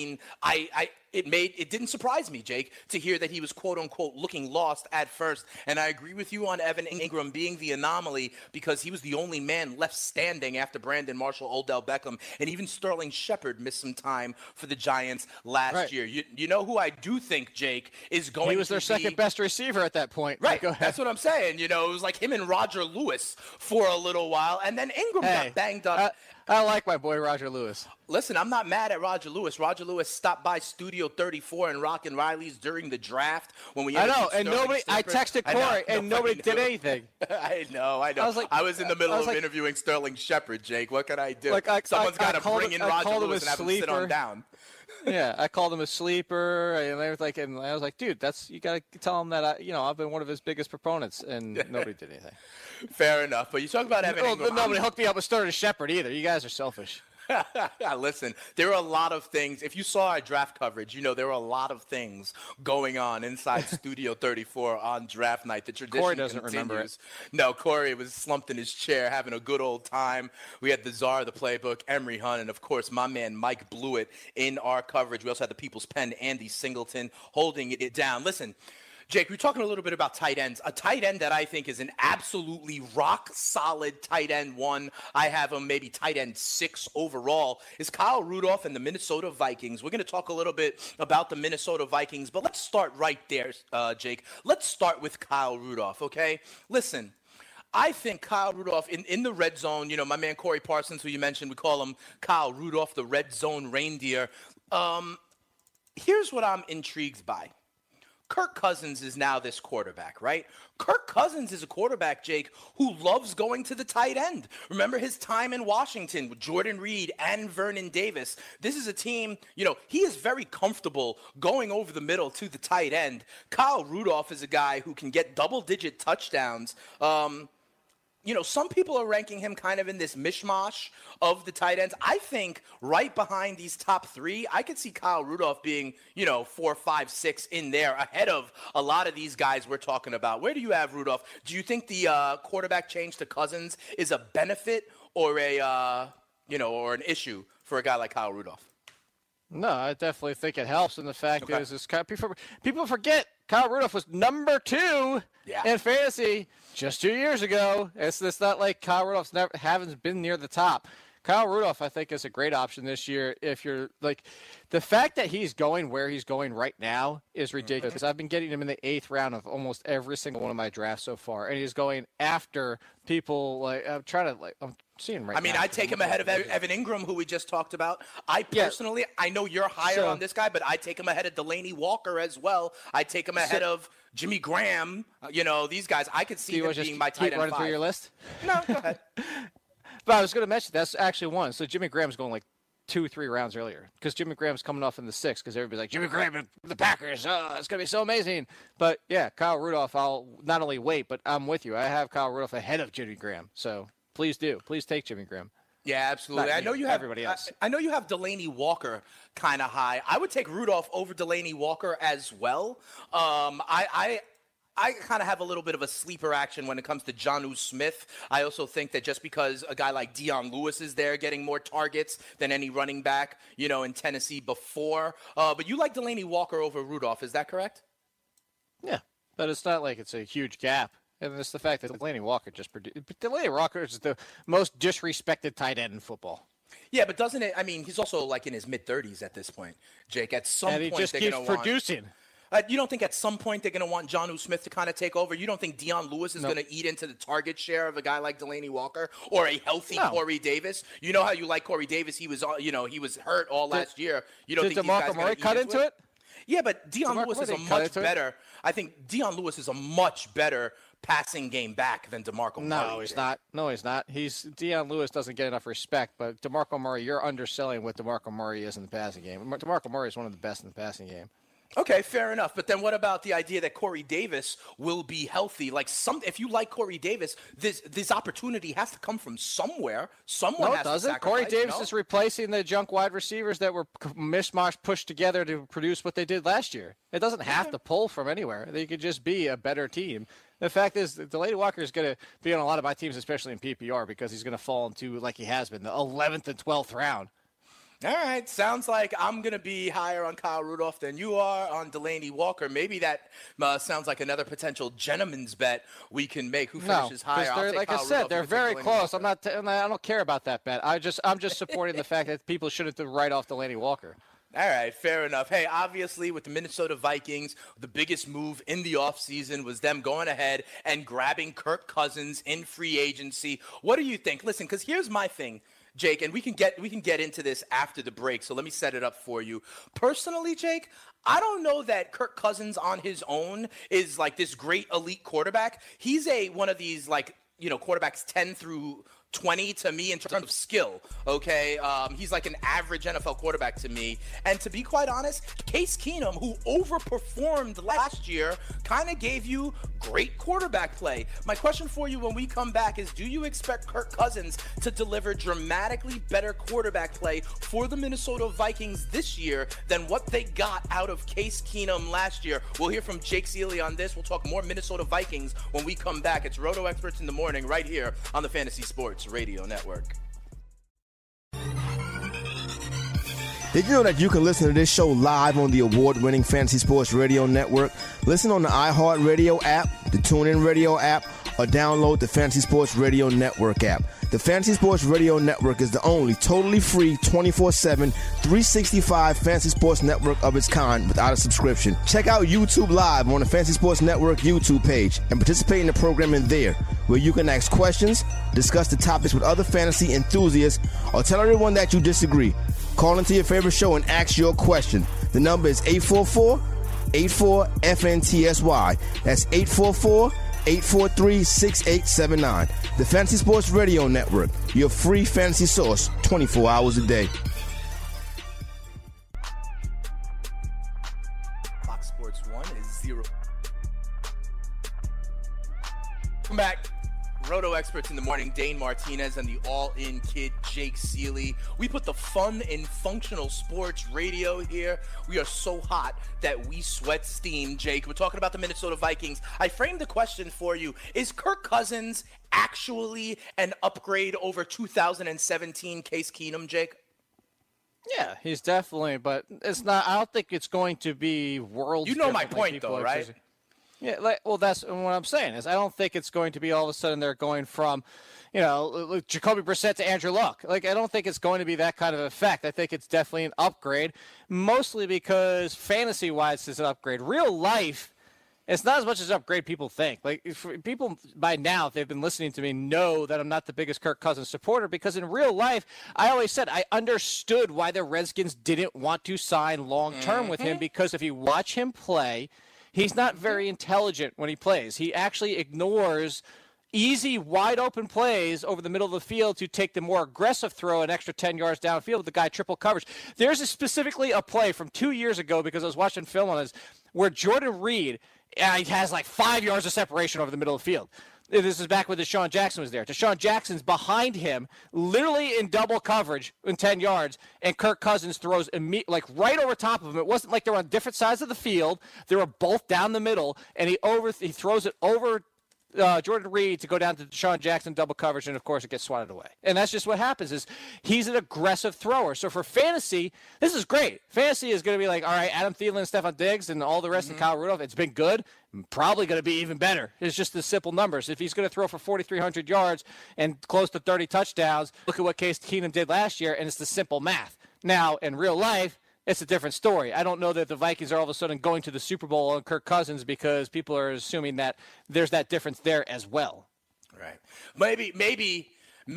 It didn't surprise me, Jake, to hear that he was, quote-unquote, looking lost at first. And I agree with you on Evan Ingram being the anomaly because he was the only man left standing after Brandon Marshall, Odell Beckham, and even Sterling Shepard missed some time for the Giants last year. You know who I do think, Jake, is going to be... He was their second-best receiver at that point. Right. That's what I'm saying. It was like him and Roger Lewis for a little while, and then Ingram got banged up. I like my boy Roger Lewis. Listen, I'm not mad at Roger Lewis. Roger Lewis stopped by Studio 34 and Rock and Riley's during the draft when we. I know, and nobody. I texted Corey, and nobody did anything. I know. I was in the middle of interviewing Sterling Shepard, Jake. What can I do? Someone's got to bring in Roger Lewis and have him sit on down. Yeah, I called him a sleeper, and I was like, dude, you got to tell him that I've been one of his biggest proponents, and nobody did anything. Fair enough, but you talk about Evan Ingram. Nobody hooked me up with Sterling Shepard either. You guys are selfish. Listen, there are a lot of things. If you saw our draft coverage, there were a lot of things going on inside Studio 34 on draft night. The tradition Corey doesn't continues. remember it. No, Corey was slumped in his chair having a good old time. We had the czar of the playbook, Emery Hunt, and, of course, my man Mike Blewett in our coverage. We also had the People's Pen, Andy Singleton, holding it down. Listen, Jake, we're talking a little bit about tight ends. A tight end that I think is an absolutely rock-solid tight end 1. I have him maybe tight end 6 overall, is Kyle Rudolph and the Minnesota Vikings. We're going to talk a little bit about the Minnesota Vikings, but let's start right there, Jake. Let's start with Kyle Rudolph, okay? Listen, I think Kyle Rudolph in the red zone, my man Corey Parsons, who you mentioned, we call him Kyle Rudolph, the red zone reindeer. Here's what I'm intrigued by. Kirk Cousins is now this quarterback, right? Kirk Cousins is a quarterback, Jake, who loves going to the tight end. Remember his time in Washington with Jordan Reed and Vernon Davis. This is a team, he is very comfortable going over the middle to the tight end. Kyle Rudolph is a guy who can get double-digit touchdowns. Some people are ranking him kind of in this mishmash of the tight ends. I think right behind these top 3, I could see Kyle Rudolph being, 4, 5, 6 in there ahead of a lot of these guys we're talking about. Where do you have Rudolph? Do you think the quarterback change to Cousins is a benefit or or an issue for a guy like Kyle Rudolph? No, I definitely think it helps. And the fact is people forget Kyle Rudolph was number 2 in fantasy just 2 years ago. It's not like Kyle Rudolph's haven't been near the top. Kyle Rudolph, I think, is a great option this year. If you're like, the fact that he's going where he's going right now is ridiculous. Because I've been getting him in the 8th round of almost every single one of my drafts so far, and he's going after people. Like I'm seeing right now. I mean, I take him ahead of Evan Ingram, who we just talked about. I personally, I know you're higher on this guy, but I take him ahead of Delaney Walker as well. I take him ahead of Jimmy Graham. These guys, I could see them being my tight end 5. Running through your list? No, go ahead. But I was going to mention that's actually one. So Jimmy Graham's going like 2-3 rounds earlier because Jimmy Graham's coming off in the 6th because everybody's like, Jimmy Graham and the Packers, it's going to be so amazing. But, yeah, Kyle Rudolph, I'll not only wait, but I'm with you. I have Kyle Rudolph ahead of Jimmy Graham. So please do. Please take Jimmy Graham. Yeah, absolutely. I know you have everybody else. I know you have Delaney Walker kind of high. I would take Rudolph over Delaney Walker as well. I kind of have a little bit of a sleeper action when it comes to Jonnu Smith. I also think that just because a guy like Dion Lewis is there getting more targets than any running back, in Tennessee before. But you like Delaney Walker over Rudolph, is that correct? Yeah, but it's not like it's a huge gap. And it's the fact that Delaney Walker Delaney Walker is the most disrespected tight end in football. Yeah, but doesn't it? I mean, he's also like in his mid-30s at this point, Jake. At some point, he just keeps producing. You don't think at some point they're going to want Jonnu Smith to kind of take over? You don't think Dion Lewis is going to eat into the target share of a guy like Delaney Walker or a healthy Corey Davis? You know how you like Corey Davis? He was, he was hurt all last year. You don't think DeMarco Murray cut into it? Yeah, but Dion Lewis is a much better. I think Dion Lewis is a much better passing game back than DeMarco Murray. No, he's not. No, he's not. Dion Lewis doesn't get enough respect, but DeMarco Murray, you're underselling what DeMarco Murray is in the passing game. DeMarco Murray is one of the best in the passing game. Okay, fair enough. But then what about the idea that Corey Davis will be healthy? Like if you like Corey Davis, this opportunity has to come from somewhere. Someone has to sacrifice. Corey Davis is replacing the junk wide receivers that were mishmash pushed together to produce what they did last year. It doesn't have to pull from anywhere. They could just be a better team. The fact is, Delaney Walker is going to be on a lot of my teams, especially in PPR, because he's going to fall into, like he has been, the 11th and 12th round. All right, sounds like I'm going to be higher on Kyle Rudolph than you are on Delaney Walker. Maybe that sounds like another potential gentleman's bet we can make. Who finishes higher? I'll take like Kyle I said, Rudolph, they're very close. I don't care about that bet. I'm just supporting the fact that people shouldn't write off Delaney Walker. All right, fair enough. Hey, obviously, with the Minnesota Vikings, the biggest move in the offseason was them going ahead and grabbing Kirk Cousins in free agency. What do you think? Listen, because here's my thing, Jake, and we can get into this after the break, so let me set it up for you. Personally, Jake, I don't know that Kirk Cousins on his own is like this great elite quarterback. He's one of these quarterbacks 10 through 20 to me in terms of skill, okay? He's like an average NFL quarterback to me. And to be quite honest, Case Keenum, who overperformed last year, kind of gave you great quarterback play. My question for you when we come back is, do you expect Kirk Cousins to deliver dramatically better quarterback play for the Minnesota Vikings this year than what they got out of Case Keenum last year? We'll hear from Jake Seeley on this. We'll talk more Minnesota Vikings when we come back. It's Roto Experts in the Morning right here on the Fantasy Sports Radio Network. Did you know that you can listen to this show live on the award-winning Fantasy Sports Radio Network? Listen on the iHeartRadio app, the TuneIn Radio app, or download the Fantasy Sports Radio Network app. The Fantasy Sports Radio Network is the only totally free 24/7, 365 fantasy sports network of its kind without a subscription. Check out YouTube Live on the Fantasy Sports Network YouTube page and participate in the programming there, where you can ask questions, discuss the topics with other fantasy enthusiasts, or tell everyone that you disagree. Call into your favorite show and ask your question. The number is 844-84-FNTSY. That's 844-843-6879. The Fantasy Sports Radio Network, your free fantasy source 24 hours a day. Fox Sports 1 is 0. Come back. Roto Experts in the Morning, Dane Martinez and the all-in kid, Jake Seeley. We put the fun in functional sports radio here. We are so hot that we sweat steam, Jake. We're talking about the Minnesota Vikings. I framed the question for you. Is Kirk Cousins actually an upgrade over 2017 Case Keenum, Jake? Yeah, he's definitely, but it's not. I don't think it's going to be worlds. You know my point, though, right? Yeah, well, that's what I'm saying. Is I don't think it's going to be all of a sudden they're going from, Jacoby Brissett to Andrew Luck. I don't think it's going to be that kind of effect. I think it's definitely an upgrade, mostly because fantasy-wise it's an upgrade. Real life, it's not as much as an upgrade people think. If people by now, if they've been listening to me, know that I'm not the biggest Kirk Cousins supporter because in real life, I always said I understood why the Redskins didn't want to sign long-term with him because if you watch him play, he's not very intelligent when he plays. He actually ignores easy, wide-open plays over the middle of the field to take the more aggressive throw an extra 10 yards downfield with the guy triple coverage. There's specifically a play from 2 years ago because I was watching film on this where Jordan Reed has 5 yards of separation over the middle of the field. This is back when Deshaun Jackson was there. Deshaun Jackson's behind him, literally in double coverage in 10 yards, and Kirk Cousins throws right over top of him. It wasn't like they were on different sides of the field. They were both down the middle, and he throws it over Jordan Reed to go down to Deshaun Jackson double coverage, and of course it gets swatted away. And that's just what happens is he's an aggressive thrower. So for fantasy, this is great. Fantasy is going to be all right, Adam Thielen and Stephon Diggs and all the rest of Kyle Rudolph. It's been good. Probably going to be even better. It's just the simple numbers. If he's going to throw for 4,300 yards and close to 30 touchdowns, look at what Case Keenum did last year, and it's the simple math. Now, in real life, it's a different story. I don't know that the Vikings are all of a sudden going to the Super Bowl on Kirk Cousins because people are assuming that there's that difference there as well. Right. Maybe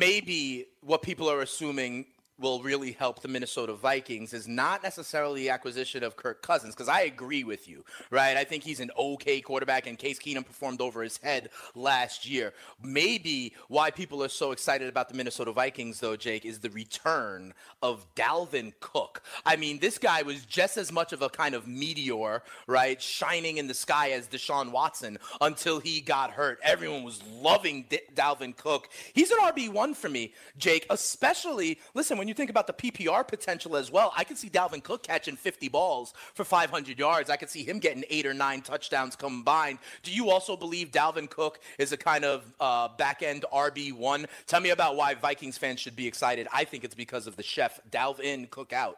what people are assuming will really help the Minnesota Vikings is not necessarily the acquisition of Kirk Cousins, because I agree with you, right? I think he's an okay quarterback, and Case Keenum performed over his head last year. Maybe why people are so excited about the Minnesota Vikings, though, Jake, is the return of Dalvin Cook. I mean, this guy was just as much of a kind of meteor, right, shining in the sky as Deshaun Watson until he got hurt. Everyone was loving Dalvin Cook. He's an RB1 for me, Jake, especially, listen, when you think about the PPR potential as well, I could see Dalvin Cook catching 50 balls for 500 yards. I could see him getting 8 or 9 touchdowns combined. Do you also believe Dalvin Cook is a kind of back-end RB1? Tell me about why Vikings fans should be excited. I think it's because of the chef, Dalvin Cook out.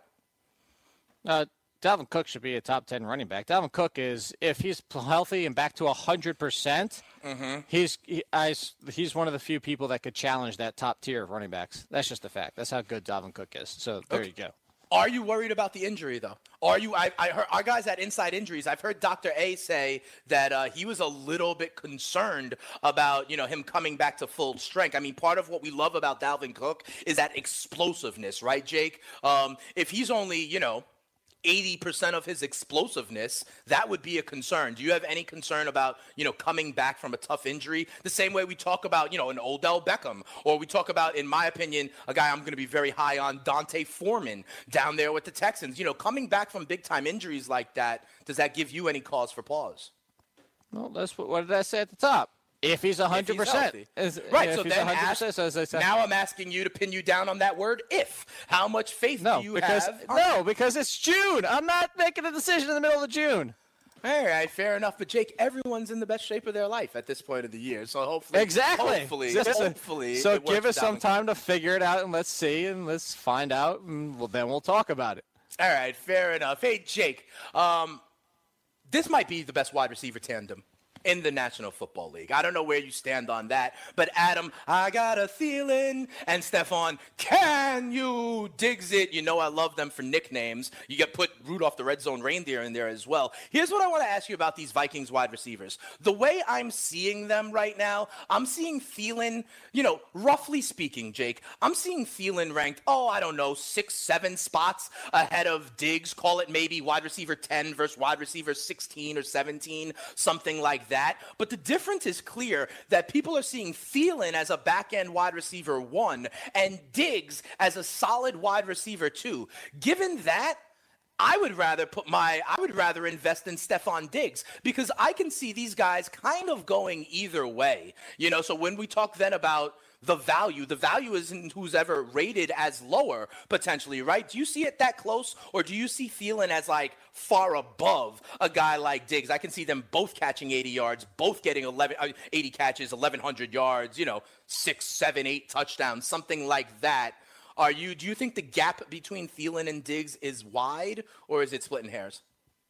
Dalvin Cook should be a top 10 running back. Dalvin Cook is, if he's healthy and back to 100%, he's one of the few people that could challenge that top tier of running backs. That's just a fact. That's how good Dalvin Cook is. So there you go. Are you worried about the injury, though? Are you? I heard our guys at Inside Injuries. I've heard Dr. A say that he was a little bit concerned about him coming back to full strength. I mean, part of what we love about Dalvin Cook is that explosiveness, right, Jake? If he's only 80% of his explosiveness, that would be a concern. Do you have any concern about, coming back from a tough injury? The same way we talk about, an Odell Beckham, or we talk about, in my opinion, a guy I'm going to be very high on, Dante Foreman, down there with the Texans. Coming back from big-time injuries like that, does that give you any cause for pause? Well, that's what did I say at the top? If he's 100%. Right, so then now I'm asking you to pin you down on that word, if. How much faith do you have? No, because it's June. I'm not making a decision in the middle of June. All right, fair enough. But, Jake, everyone's in the best shape of their life at this point of the year. So hopefully. Exactly. Hopefully. So give us some time to figure it out, and let's see, and let's find out, and then we'll talk about it. All right, fair enough. Hey, Jake, this might be the best wide receiver tandem in the National Football League. I don't know where you stand on that, but Adam, I got a feeling, and Stephon, can you digs it? I love them for nicknames. You get put Rudolph the Red Zone Reindeer in there as well. Here's what I want to ask you about these Vikings wide receivers. The way I'm seeing them right now, I'm seeing Thielen, roughly speaking, Jake, I'm seeing Thielen ranked, 6, 7 spots ahead of Diggs. Call it maybe wide receiver 10 versus wide receiver 16 or 17, something like that. But the difference is clear that people are seeing Thielen as a back-end wide receiver 1 and Diggs as a solid wide receiver 2. Given that, I would rather invest in Stephon Diggs because I can see these guys kind of going either way. So when we talk then about the value isn't who's ever rated as lower potentially, right? Do you see it that close, or do you see Thielen as far above a guy like Diggs? I can see them both catching 80 yards, both getting 80 catches, 1,100 yards, 6, 7, 8 touchdowns, something like that. Do you think the gap between Thielen and Diggs is wide, or is it splitting hairs?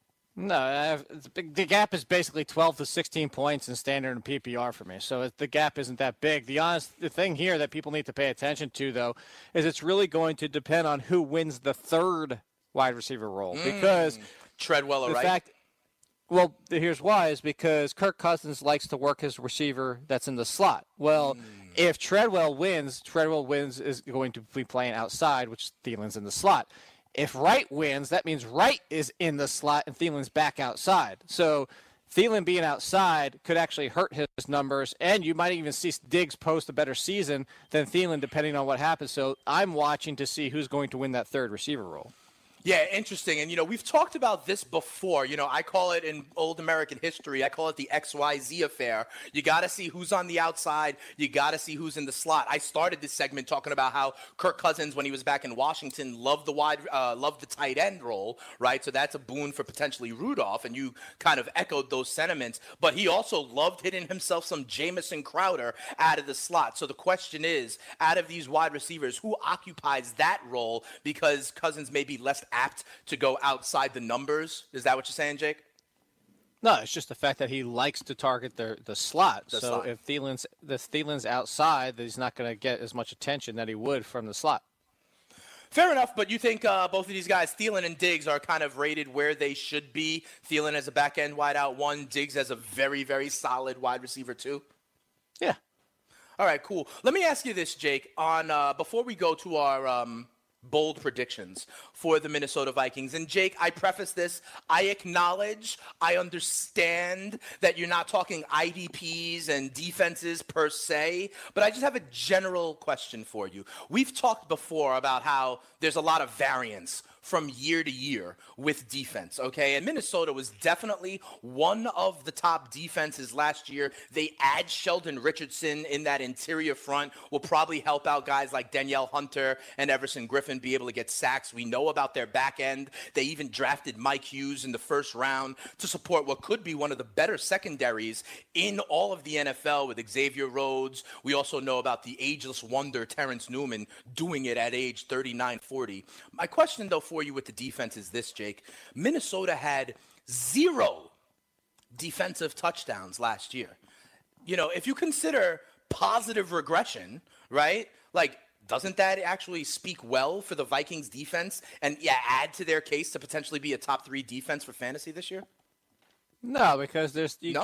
No, the gap is basically 12 to 16 points in standard and PPR for me. So the gap isn't that big. The thing here that people need to pay attention to, though, is it's really going to depend on who wins the third wide receiver role. Because Treadwell, right? Well, here's why, is because Kirk Cousins likes to work his receiver that's in the slot. Well, if Treadwell wins is going to be playing outside, which Thielen's in the slot. If Wright wins, that means Wright is in the slot and Thielen's back outside. So Thielen being outside could actually hurt his numbers, and you might even see Diggs post a better season than Thielen depending on what happens. So I'm watching to see who's going to win that third receiver role. Yeah, interesting. And, we've talked about this before. I call it in old American history, I call it the XYZ affair. You got to see who's on the outside. You got to see who's in the slot. I started this segment talking about how Kirk Cousins, when he was back in Washington, loved the tight end role, right? So that's a boon for potentially Rudolph, and you kind of echoed those sentiments. But he also loved hitting himself some Jamison Crowder out of the slot. So the question is, out of these wide receivers, who occupies that role? Because Cousins may be less apt to go outside the numbers. Is that what you're saying, Jake? No, it's just the fact that he likes to target the slot. If Thielen's outside, he's not going to get as much attention that he would from the slot. Fair enough, but you think both of these guys, Thielen and Diggs, are kind of rated where they should be? Thielen as a back-end wideout 1, Diggs as a very, very solid wide receiver 2? Yeah. All right, cool. Let me ask you this, Jake. Before we go to our bold predictions for the Minnesota Vikings. And Jake, I preface this, I acknowledge, I understand that you're not talking IDPs and defenses per se, but I just have a general question for you. We've talked before about how there's a lot of variance from year to year with defense, okay? And Minnesota was definitely one of the top defenses last year. They add Sheldon Richardson in that interior front, will probably help out guys like Danielle Hunter and Everson Griffin be able to get sacks. We know about their back end. They even drafted Mike Hughes in the first round to support what could be one of the better secondaries in all of the NFL with Xavier Rhodes. We also know about the ageless wonder Terrence Newman doing it at age 39, 40. My question, though, for you with the defense is this, Jake. Minnesota had 0 defensive touchdowns last year. If you consider positive regression, right? Doesn't that actually speak well for the Vikings defense and add to their case to potentially be a top 3 defense for fantasy this year? No, because you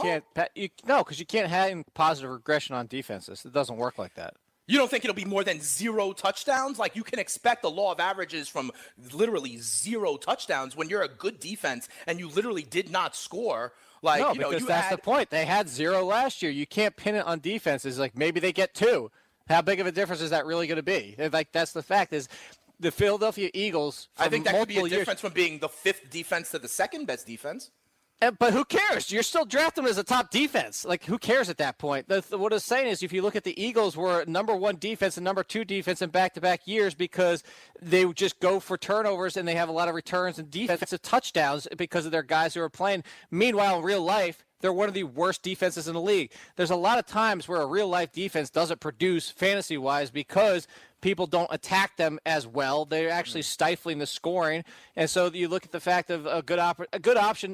can't have positive regression on defenses. It doesn't work like that. You don't think it'll be more than 0 touchdowns? You can expect the law of averages from literally 0 touchdowns when you're a good defense and you literally did not score. Because that's the point. They had 0 last year. You can't pin it on defenses. Maybe they get 2. How big of a difference is that really going to be? That's the fact is the Philadelphia Eagles. I think that could be a difference from being the 5th defense to the 2nd best defense. But who cares? You're still drafting them as a top defense. Who cares at that point? What I'm saying is if you look at the Eagles were number 1 defense and number 2 defense in back-to-back years because they would just go for turnovers and they have a lot of returns and defensive touchdowns because of their guys who are playing. Meanwhile, in real life, they're one of the worst defenses in the league. There's a lot of times where a real-life defense doesn't produce fantasy-wise because people don't attack them as well. They're actually stifling the scoring. And so you look at the fact of a good option.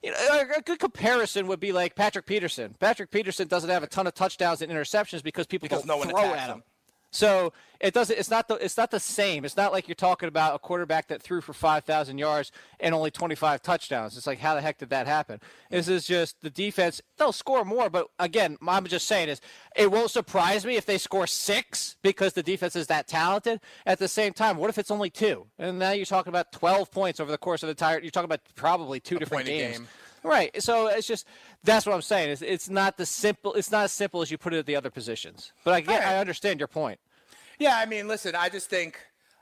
A good comparison would be like Patrick Peterson. Patrick Peterson doesn't have a ton of touchdowns and interceptions because don't throw at him. So it's not the same. It's not like you're talking about a quarterback that threw for 5,000 yards and only 25 touchdowns. It's how the heck did that happen? This is just the defense. They'll score more, but again, I'm just saying is it won't surprise me if they score 6 because the defense is that talented. At the same time, what if it's only 2? And now you're talking about 12 points over the course of the entire. You're talking about probably 2 different games. Right. So it's just that's what I'm saying. It's not as simple as you put it at the other positions. But I understand your point. Yeah, I mean, listen, I just think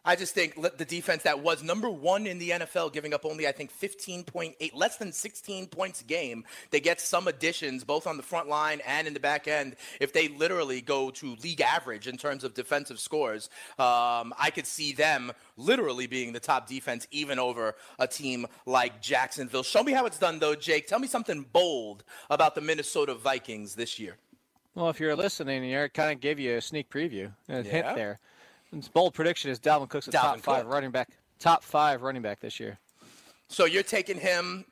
the defense that was number 1 in the NFL, giving up only, 15.8, less than 16 points a game. They get some additions both on the front line and in the back end. If they literally go to league average in terms of defensive scores, I could see them literally being the top defense even over a team like Jacksonville. Show me how it's done, though, Jake. Tell me something bold about the Minnesota Vikings this year. Well, if you're listening, I kind of gave you a sneak preview, hint there. His bold prediction is Dalvin Cook's a top five running back this year. So you're taking him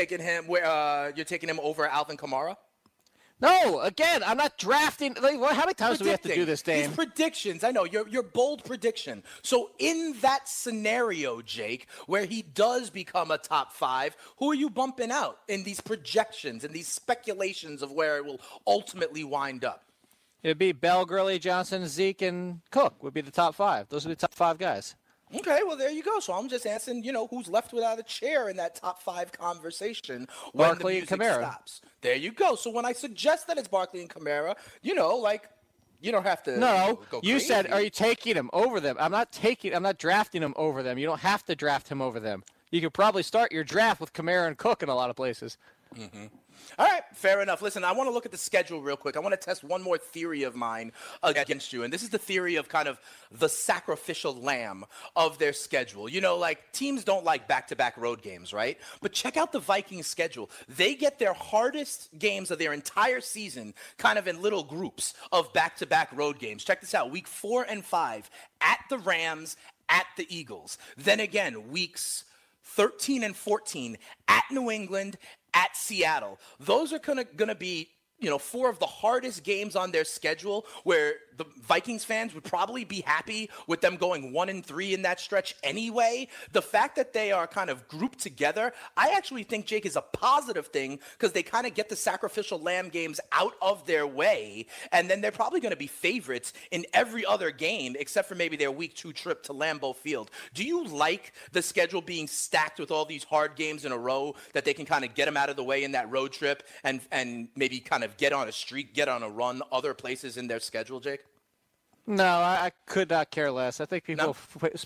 over Alvin Kamara? No, again, I'm not drafting. Like, how many times do we have to do this, Dane? These predictions, I know, your bold prediction. So in that scenario, Jake, where he does become a top 5, who are you bumping out in these projections and these speculations of where it will ultimately wind up? It'd be Bell, Gurley, Johnson, Zeke, and Cook would be the top 5. Those would be the top 5 guys. Okay, well, there you go. So I'm just asking, who's left without a chair in that top 5 conversation when Barkley the music and Kamara stops. There you go. So when I suggest that it's Barkley and Kamara, you don't have to No, go you crazy. said, are you taking him over them? I'm not drafting him over them. You don't have to draft him over them. You could probably start your draft with Kamara and Cook in a lot of places. Mm-hmm. All right, fair enough. Listen, I want to look at the schedule real quick. I want to test one more theory of mine against you, and this is the theory of kind of the sacrificial lamb of their schedule. Teams don't like back-to-back road games, right? But check out the Vikings schedule. They get their hardest games of their entire season kind of in little groups of back-to-back road games. Check this out. Week 4 and 5 at the Rams, at the Eagles. Then again, weeks 13 and 14 at New England, at Seattle. Those are going to be, 4 of the hardest games on their schedule where the Vikings fans would probably be happy with them going 1-3 in that stretch anyway. The fact that they are kind of grouped together, I actually think, Jake, is a positive thing because they kind of get the sacrificial lamb games out of their way, and then they're probably going to be favorites in every other game except for maybe their week 2 trip to Lambeau Field. Do you like the schedule being stacked with all these hard games in a row that they can kind of get them out of the way in that road trip and maybe kind of get on a streak, get on a run other places in their schedule, Jake? No, I could not care less. I think people,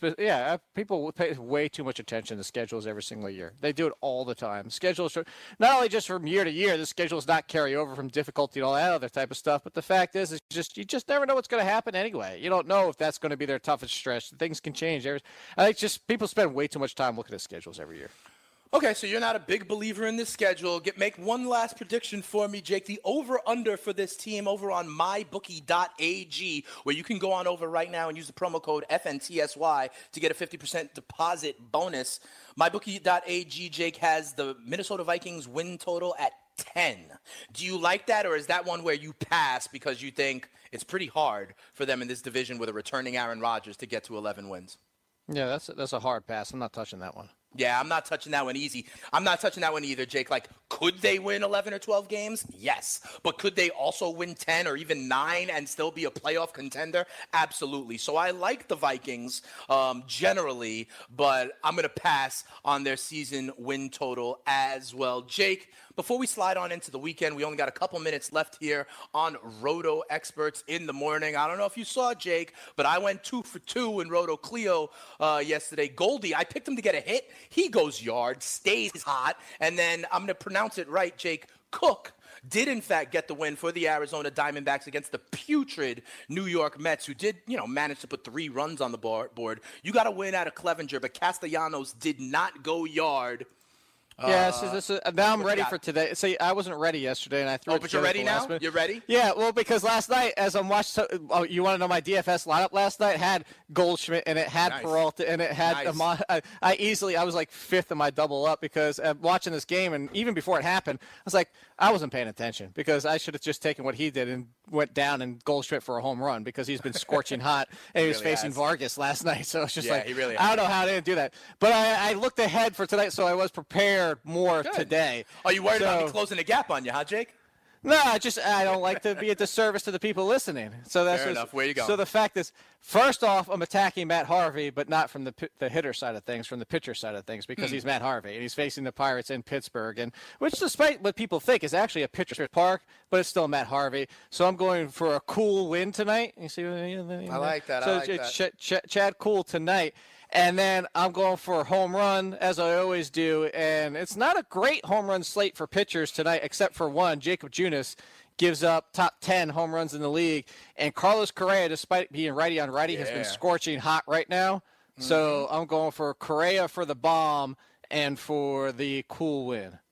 people pay way too much attention to schedules every single year. They do it all the time. Schedules, not only just from year to year, the schedules not carry over from difficulty and all that other type of stuff. But the fact is you just never know what's going to happen anyway. You don't know if that's going to be their toughest stretch. Things can change. I think just people spend way too much time looking at schedules every year. Okay, so you're not a big believer in this schedule. Make one last prediction for me, Jake. The over-under for this team over on mybookie.ag, where you can go on over right now and use the promo code FNTSY to get a 50% deposit bonus. Mybookie.ag, Jake, has the Minnesota Vikings win total at 10. Do you like that, or is that one where you pass because you think it's pretty hard for them in this division with a returning Aaron Rodgers to get to 11 wins? Yeah, that's a hard pass. I'm not touching that one. Yeah, I'm not touching that one easy. I'm not touching that one either, Jake. Could they win 11 or 12 games? Yes. But could they also win 10 or even 9 and still be a playoff contender? Absolutely. So I like the Vikings generally, but I'm going to pass on their season win total as well. Jake, before we slide on into the weekend, we only got a couple minutes left here on Roto Experts in the morning. I don't know if you saw, Jake, but I went 2 for 2 in Roto Clio yesterday. Goldie, I picked him to get a hit. He goes yard, stays hot, and then I'm going to pronounce it right, Jake. Cook did, in fact, get the win for the Arizona Diamondbacks against the putrid New York Mets, who did, manage to put 3 runs on the board. You got a win out of Clevenger, but Castellanos did not go yard. Yeah, now I'm ready for today. See, I wasn't ready yesterday, and I threw it. Oh, but you're ready now? You're ready? Yeah, well, because last night, as I'm watching, you want to know my DFS lineup last night? It had Goldschmidt, and it had Peralta, and it had Amon. I was like 5th in my double up because watching this game, and even before it happened, I was like, I wasn't paying attention because I should have just taken what he did and went down and Goldschmidt for a home run because he's been scorching hot, and he was facing Vargas last night. So it's just I don't know how I didn't do that. But I looked ahead for tonight, so I was prepared more today. Are you worried about me closing a gap on you, huh, Jake? No, I don't like to be a disservice to the people listening. So that's fair enough. Where you go? So the fact is, first off, I'm attacking Matt Harvey, but not from the hitter side of things, from the pitcher side of things, because he's Matt Harvey and he's facing the Pirates in Pittsburgh, and which, despite what people think, is actually a pitcher's park, but it's still Matt Harvey. So I'm going for a cool win tonight. You see? I like that. So Chad Cool tonight. And then I'm going for a home run, as I always do. And it's not a great home run slate for pitchers tonight, except for one. Jacob Junis gives up top 10 home runs in the league. And Carlos Correa, despite being righty on righty, has been scorching hot right now. Mm-hmm. So I'm going for Correa for the bomb and for the cool win.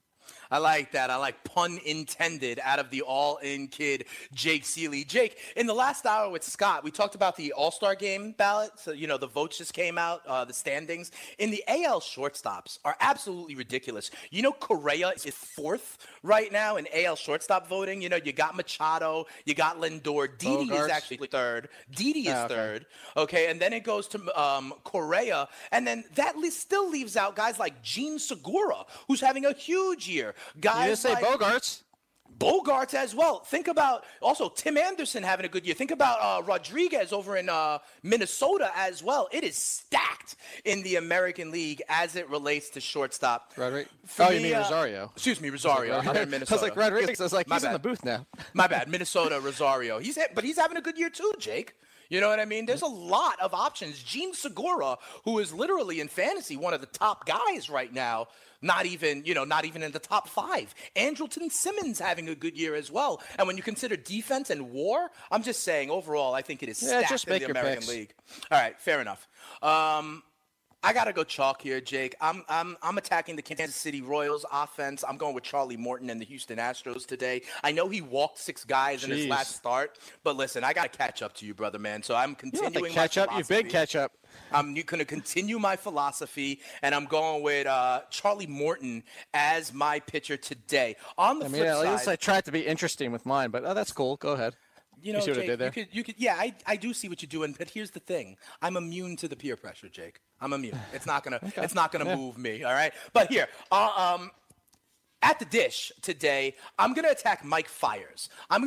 I like that. I like pun intended out of the all-in kid, Jake Seeley. Jake, in the last hour with Scott, we talked about the All-Star Game ballot. So, the votes just came out, the standings. In the AL shortstops are absolutely ridiculous. Correa is 4th right now in AL shortstop voting. You got Machado, you got Lindor. Didi is actually 3rd. Didi is 3rd. Okay, and then it goes to Correa. And then that still leaves out guys like Gene Segura, who's having a huge year. Guys, you didn't say Bogarts. Bogarts as well. Think about also Tim Anderson having a good year. Think about Rodriguez over in Minnesota as well. It is stacked in the American League as it relates to shortstop. Rodriguez. You mean Rosario? Excuse me, Rosario. I was like Rodriguez. I was like, he's in the booth now. My bad. Minnesota, Rosario. But he's having a good year too, Jake. You know what I mean? There's a lot of options. Gene Segura, who is literally in fantasy one of the top guys right now, not even in the top 5. Andrelton Simmons having a good year as well. And when you consider defense and WAR, I'm just saying overall, I think it is stacked in the American League. All right, fair enough. I gotta go chalk here, Jake. I'm attacking the Kansas City Royals offense. I'm going with Charlie Morton and the Houston Astros today. I know he walked 6 guys in his last start, but listen, I gotta catch up to you, brother, man. So I'm continuing my philosophy. You big catch up. I'm going to continue my philosophy, and I'm going with Charlie Morton as my pitcher today. On the flip side, at least I tried to be interesting with mine, but that's cool. Go ahead. You see what I did there? You could. Yeah, I do see what you're doing, but here's the thing: I'm immune to the peer pressure, Jake. I'm immune. It's not gonna move me. All right. But here, at the dish today, I'm going to attack Mike Fiers. I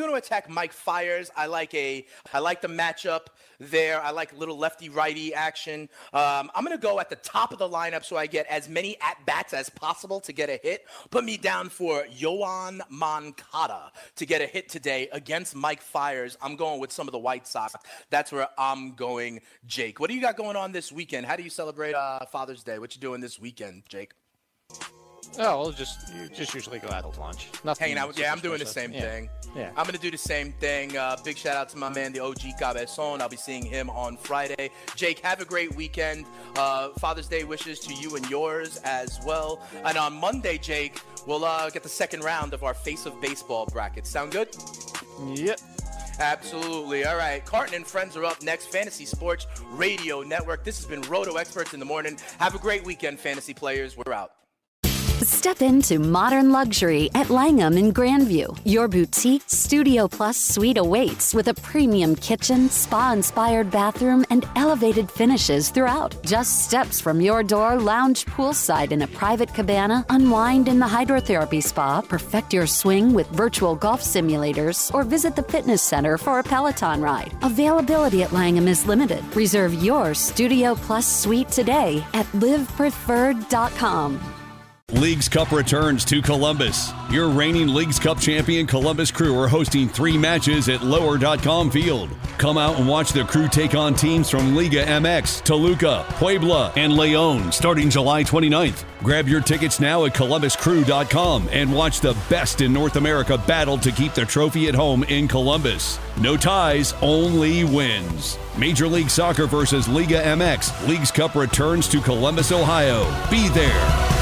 like the matchup there. I like little lefty-righty action. I'm going to go at the top of the lineup so I get as many at-bats as possible to get a hit. Put me down for Yoan Moncada to get a hit today against Mike Fiers. I'm going with some of the White Sox. That's where I'm going, Jake. What do you got going on this weekend? How do you celebrate Father's Day? What you doing this weekend, Jake? Oh, well, you just usually go out to lunch. Nothing. Hanging out. Yeah, I'm doing the same thing. Yeah. I'm going to do the same thing. Big shout out to my man, the OG Cabezon. I'll be seeing him on Friday. Jake, have a great weekend. Father's Day wishes to you and yours as well. And on Monday, Jake, we'll get the second round of our Face of Baseball bracket. Sound good? Yep. Absolutely. All right. Carton and Friends are up next. Fantasy Sports Radio Network. This has been Roto Experts in the Morning. Have a great weekend, fantasy players. We're out. Step into modern luxury at Langham in Grandview. Your boutique Studio Plus suite awaits with a premium kitchen, spa-inspired bathroom, and elevated finishes throughout. Just steps from your door, lounge poolside in a private cabana, unwind in the hydrotherapy spa, perfect your swing with virtual golf simulators, or visit the fitness center for a Peloton ride. Availability at Langham is limited. Reserve your Studio Plus suite today at livepreferred.com. Leagues Cup returns to Columbus. Your reigning Leagues Cup champion Columbus Crew are hosting 3 matches at Lower.com Field. Come out and watch the Crew take on teams from Liga MX, Toluca, Puebla, and León starting July 29th. Grab your tickets now at ColumbusCrew.com and watch the best in North America battle to keep the trophy at home in Columbus. No ties, only wins. Major League Soccer versus Liga MX. Leagues Cup returns to Columbus, Ohio. Be there.